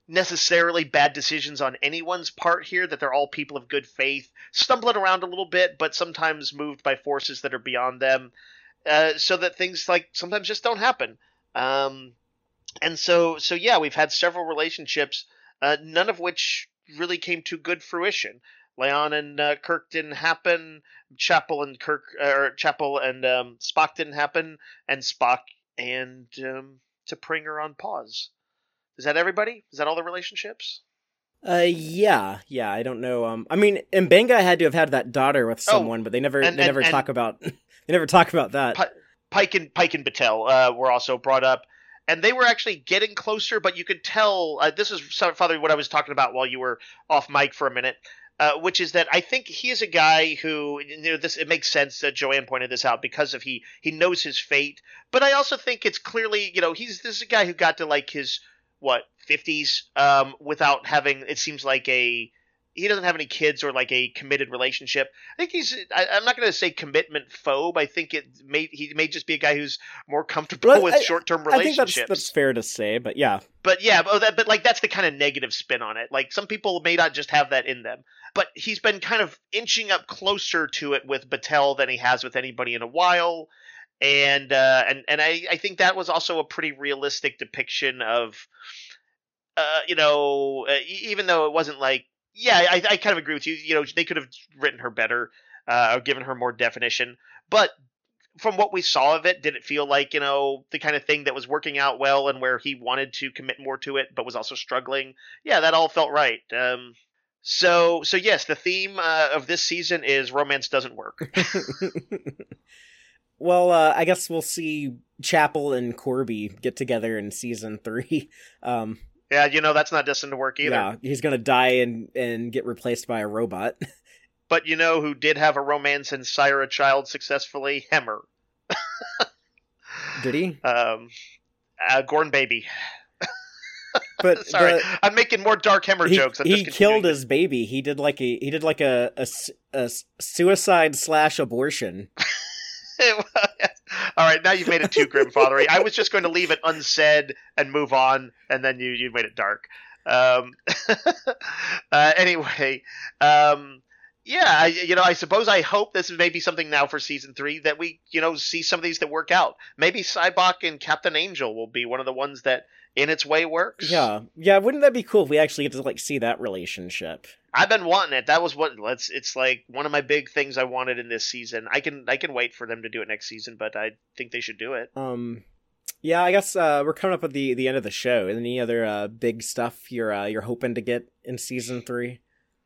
necessarily bad decisions on anyone's part here, that they're all people of good faith, stumbling around a little bit, but sometimes moved by forces that are beyond them, so that things like sometimes just don't happen. And so yeah, we've had several relationships, none of which really came to good fruition. Leon and Kirk didn't happen. Chapel and Spock didn't happen, and Spock and T'Pring are on pause. Is that everybody? Is that all the relationships? Yeah. I don't know. I mean, Mbenga had to have had that daughter with someone, but they never talk about they never talk about that. Pike and Batel were also brought up, and they were actually getting closer, but you could tell. This is, Father, what I was talking about while you were off mic for a minute. Which is that I think he is a guy who, it makes sense that Joanne pointed this out because of he knows his fate. But I also think it's clearly, this is a guy who got to like his 50s without having, it seems like he doesn't have any kids or like a committed relationship. I think I'm not going to say commitment phobe. I think he may just be a guy who's more comfortable with short-term relationships. I think that's fair to say, but yeah. But like that's the kind of negative spin on it. Like some people may not just have that in them, but he's been kind of inching up closer to it with Batel than he has with anybody in a while. And I think that was also a pretty realistic depiction of, even though it wasn't like, yeah, I kind of agree with you. They could have written her better, or given her more definition. But from what we saw of it, did it feel like, the kind of thing that was working out well and where he wanted to commit more to it, but was also struggling? Yeah, that all felt right. So yes, the theme of this season is romance doesn't work. Well, I guess we'll see Chapel and Corby get together in season 3. Yeah, that's not destined to work either. Yeah, he's gonna die and get replaced by a robot. But who did have a romance and sire a child successfully? Hemmer. Did he? Gorn baby. But sorry, I'm making more Dark Hemmer jokes. He killed his baby. He did like a suicide/abortion. All right, now you've made it too grim, Fathery. I was just going to leave it unsaid and move on, and then you made it dark. Anyway, yeah, I suppose I hope this is maybe something now for season 3 that we, see some of these that work out. Maybe Sybok and Captain Angel will be one of the ones that, in its way, works. Yeah. Wouldn't that be cool if we actually get to see that relationship? I've been wanting it. That was it's like one of my big things I wanted in this season. I can wait for them to do it next season, but I think they should do it. Yeah, I guess we're coming up at the end of the show. Any other big stuff you're hoping to get in season 3?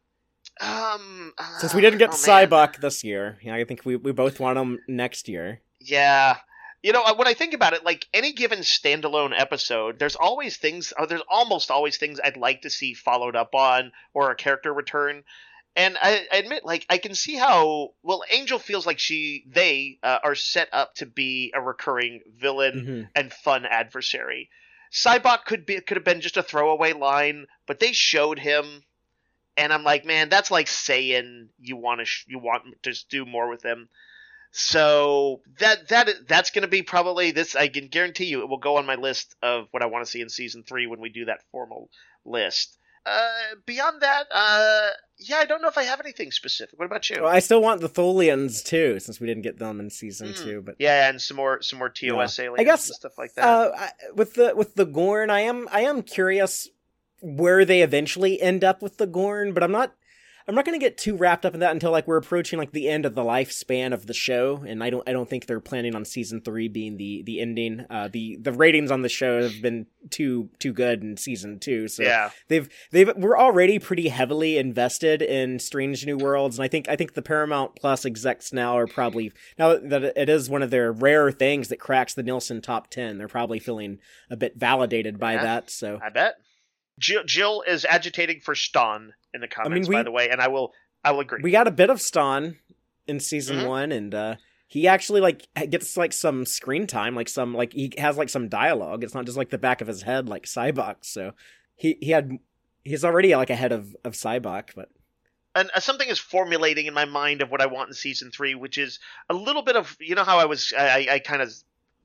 Since we didn't get Sybok this year, I think we both want them next year. Yeah. When I think about it, like any given standalone episode, there's almost always things I'd like to see followed up on or a character return. And I admit, I can see how, Angel feels like they are set up to be a recurring villain and fun adversary. Sybok could have been just a throwaway line, but they showed him, and I'm like, man, that's like saying you want to do more with him. So that's going to be probably this. I can guarantee you it will go on my list of what I want to see in season 3 when we do that formal list. Beyond that, I don't know if I have anything specific. What about you? Well, I still want the Tholians too, since we didn't get them in season 2. But yeah, and some more TOS aliens, I guess, and stuff like that. With the Gorn, I am curious where they eventually end up with the Gorn, but I'm not going to get too wrapped up in that until we're approaching the end of the lifespan of the show, and I don't think they're planning on season 3 being the ending. The ratings on the show have been too good in season 2, so yeah. We're already pretty heavily invested in Strange New Worlds, and I think the Paramount Plus execs now are probably, now that it is one of their rare things that cracks the Nielsen top 10, they're probably feeling a bit validated by that. So I bet. Jill is agitating for Ston in the comments, by the way, and I will agree. We got a bit of Ston in season 1, and he actually gets some screen time, he has some dialogue. It's not just the back of his head like Sybok. So he's already ahead of Sybok, but. And something is formulating in my mind of what I want in season 3, which is a little bit of, how I kind of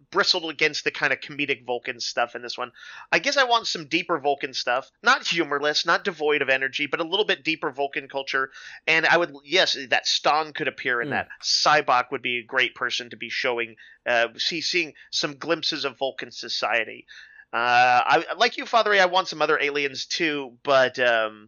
bristled against the kind of comedic Vulcan stuff in this one. I guess I want some deeper Vulcan stuff, not humorless, not devoid of energy, but a little bit deeper Vulcan culture. And I would, yes, that Ston could appear in that. Cybok would be a great person to be showing, seeing some glimpses of Vulcan society. I like you, Father A, I want some other aliens too, but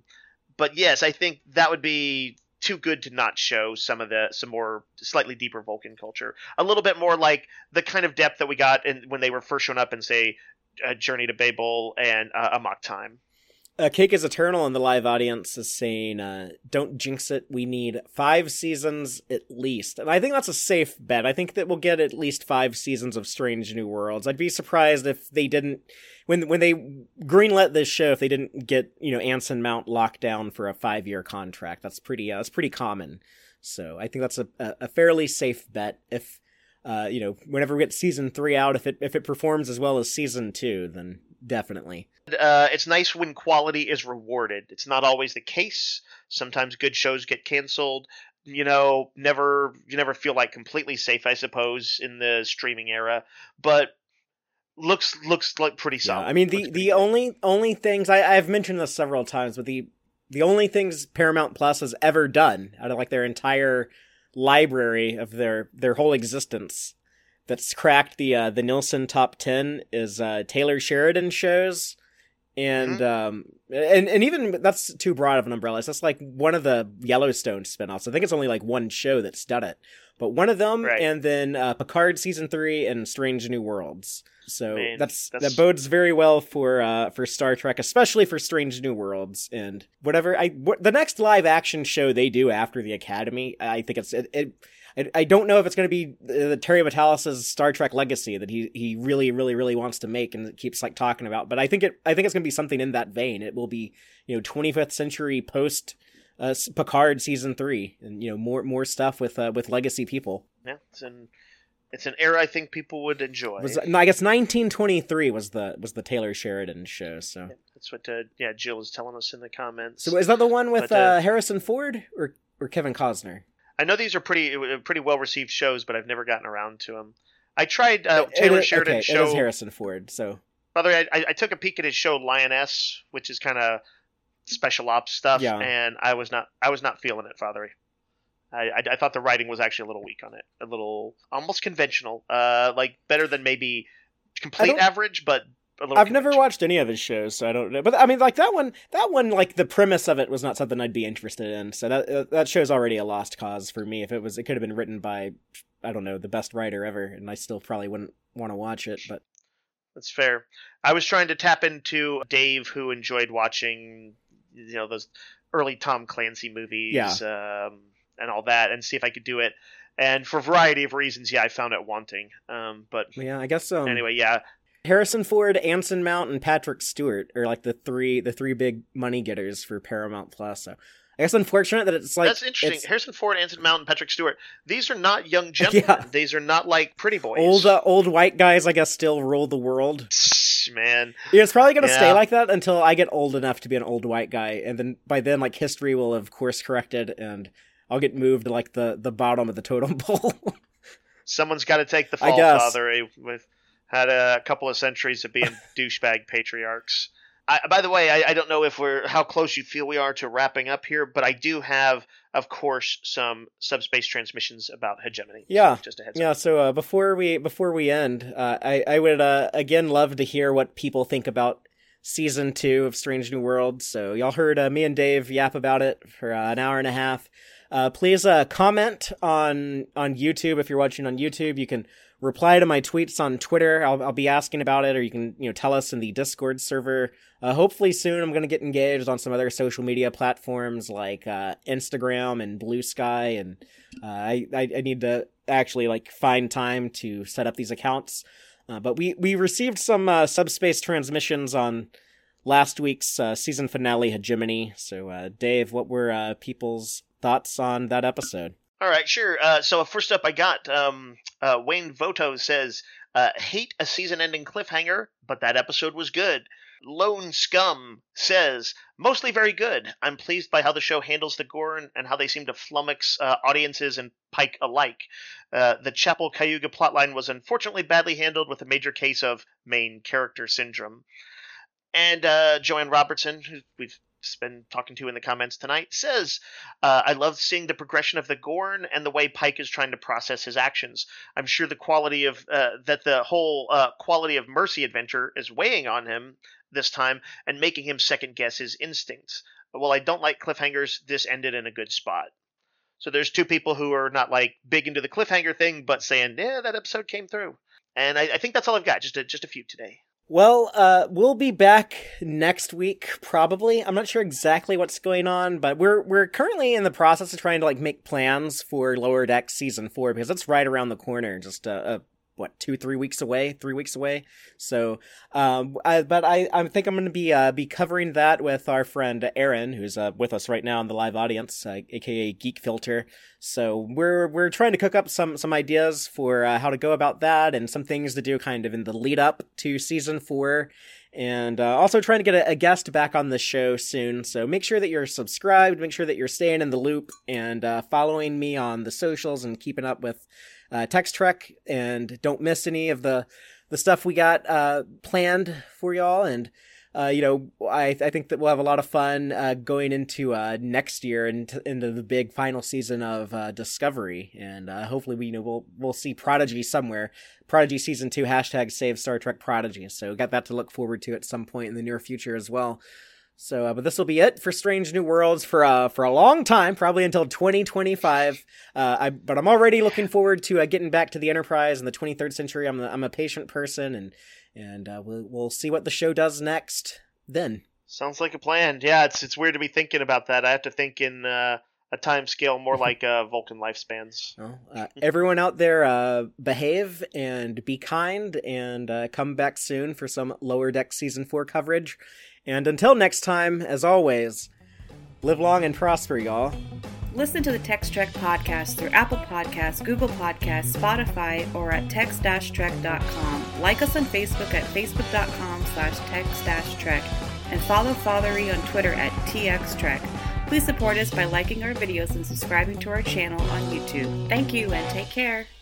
yes, I think that would be too good to not show some more slightly deeper Vulcan culture. A little bit more like the kind of depth that we got when they were first shown up in, say, Journey to Babel and Amok Time. Cake is Eternal in the live audience is saying, don't jinx it, we need 5 seasons at least. And I think that's a safe bet. I think that we'll get at least 5 seasons of Strange New Worlds. I'd be surprised if they didn't, when they greenlit this show, if they didn't get, Anson Mount locked down for a 5-year contract. That's pretty common. So I think that's a fairly safe bet. If, whenever we get season 3 out, if it performs as well as season 2, then definitely. It's nice when quality is rewarded. It's not always the case. Sometimes good shows get canceled. You never feel like completely safe, I suppose, in the streaming era. But looks like pretty solid. Yeah, I mean, the only things I've mentioned this several times, but the only things Paramount Plus has ever done out of like their entire library of their whole existence that's cracked the Nielsen top 10 is Taylor Sheridan shows. And and even that's too broad of an umbrella. That's like one of the Yellowstone spinoffs. I think it's only like one show that's done it, but one of them, right. And then Picard season 3 and Strange New Worlds. So that bodes very well for Star Trek, especially for Strange New Worlds and the next live action show they do after the Academy. I think I don't know if it's going to be Terry Matalas's Star Trek Legacy that he really, really, really wants to make and keeps like talking about. But I think it's going to be something in that vein. It will be 25th century post Picard season 3, and more stuff with legacy people. Yeah, it's an era I think people would enjoy. I guess 1923 was the Taylor Sheridan show. So yeah, that's what Jill is telling us in the comments. So is that the one with Harrison Ford or Kevin Costner? I know these are pretty well received shows, but I've never gotten around to them. I tried Taylor Sheridan's show. It is Harrison Ford. So, by the way, I took a peek at his show Lioness, which is kind of special ops stuff, and I was not feeling it, Father. I thought the writing was actually a little weak on it, a little almost conventional, like better than maybe complete average, but. I've never watched any of his shows, so I don't know. But I mean, like that one, like the premise of it was not something I'd be interested in. So that show's already a lost cause for me. If it could have been written by, I don't know, the best writer ever, and I still probably wouldn't want to watch it. But that's fair. I was trying to tap into Dave, who enjoyed watching, those early Tom Clancy movies, and all that, and see if I could do it. And for a variety of reasons, I found it wanting. But yeah, I guess anyway, yeah. Harrison Ford, Anson Mount, and Patrick Stewart are like the three big money getters for Paramount Plus. So I guess unfortunate that it's like that's interesting. Harrison Ford, Anson Mount, and Patrick Stewart. These are not young gentlemen. Yeah. These are not like pretty boys. Old white guys, I guess, still rule the world. Man, yeah, it's probably gonna stay like that until I get old enough to be an old white guy, and then by then, like history will have course corrected, and I'll get moved to like the bottom of the totem pole. Someone's got to take the fall, Father. With had a couple of centuries of being douchebag patriarchs. By the way, I don't know how close you feel we are to wrapping up here, but I do have, of course, some subspace transmissions about hegemony. Yeah, so just a heads up. So before we end, I would again love to hear what people think about season 2 of Strange New Worlds. So y'all heard me and Dave yap about it for an hour and a half. Please comment on YouTube if you're watching on YouTube. You can reply to my tweets on Twitter. I'll be asking about it, or you can tell us in the Discord server. Hopefully soon I'm going to get engaged on some other social media platforms like Instagram and Blue Sky, and I need to actually like find time to set up these accounts. But we received some subspace transmissions on last week's season finale Hegemony. So Dave, what were people's thoughts on that episode? All right, sure. So first up, I got Wayne Voto says, hate a season-ending cliffhanger, but that episode was good. Lone Scum says, mostly very good. I'm pleased by how the show handles the Gorn and how they seem to flummox audiences and Pike alike. The Chapel Cayuga plotline was unfortunately badly handled with a major case of main character syndrome. And Joanne Robertson, who we've been talking to in the comments tonight, says, I love seeing the progression of the Gorn and the way Pike is trying to process his actions. I'm sure the quality of that the whole quality of Mercy adventure is weighing on him this time and making him second guess his instincts. While I don't like cliffhangers, this ended in a good spot. So there's two people who are not like big into the cliffhanger thing, but saying, yeah, that episode came through. And I think that's all I've got. Just a few today. Well, we'll be back next week, probably. I'm not sure exactly what's going on, but we're currently in the process of trying to like make plans for Lower Decks season 4 because it's right around the corner. Just 3 weeks away. So, I think I'm going to be covering that with our friend Aaron, who's with us right now in the live audience, aka Geek Filter. So we're trying to cook up some ideas for how to go about that and some things to do kind of in the lead up to season 4. And also trying to get a guest back on the show soon. So make sure that you're subscribed, make sure that you're staying in the loop and following me on the socials and keeping up with Text Trek, and don't miss any of the stuff we got planned for y'all. And I think that we'll have a lot of fun going into next year and into the big final season of Discovery, and hopefully we'll see Prodigy somewhere. Prodigy season 2 #save Star Trek Prodigy. So got that to look forward to at some point in the near future as well. So, but this will be it for Strange New Worlds for a long time, probably until 2025. But I'm already looking forward to getting back to the Enterprise in the 23rd century. I'm a patient person, and we'll see what the show does next. Then sounds like a plan. Yeah, it's weird to be thinking about that. I have to think in a time scale more like Vulcan lifespans. Well, everyone out there, behave and be kind, and come back soon for some Lower Deck season 4 coverage. And until next time, as always, live long and prosper, y'all. Listen to the Text Trek podcast through Apple Podcasts, Google Podcasts, Spotify, or at text-trek.com. Like us on Facebook at facebook.com/text-trek. And follow Fathery on Twitter at TXTrek. Please support us by liking our videos and subscribing to our channel on YouTube. Thank you and take care.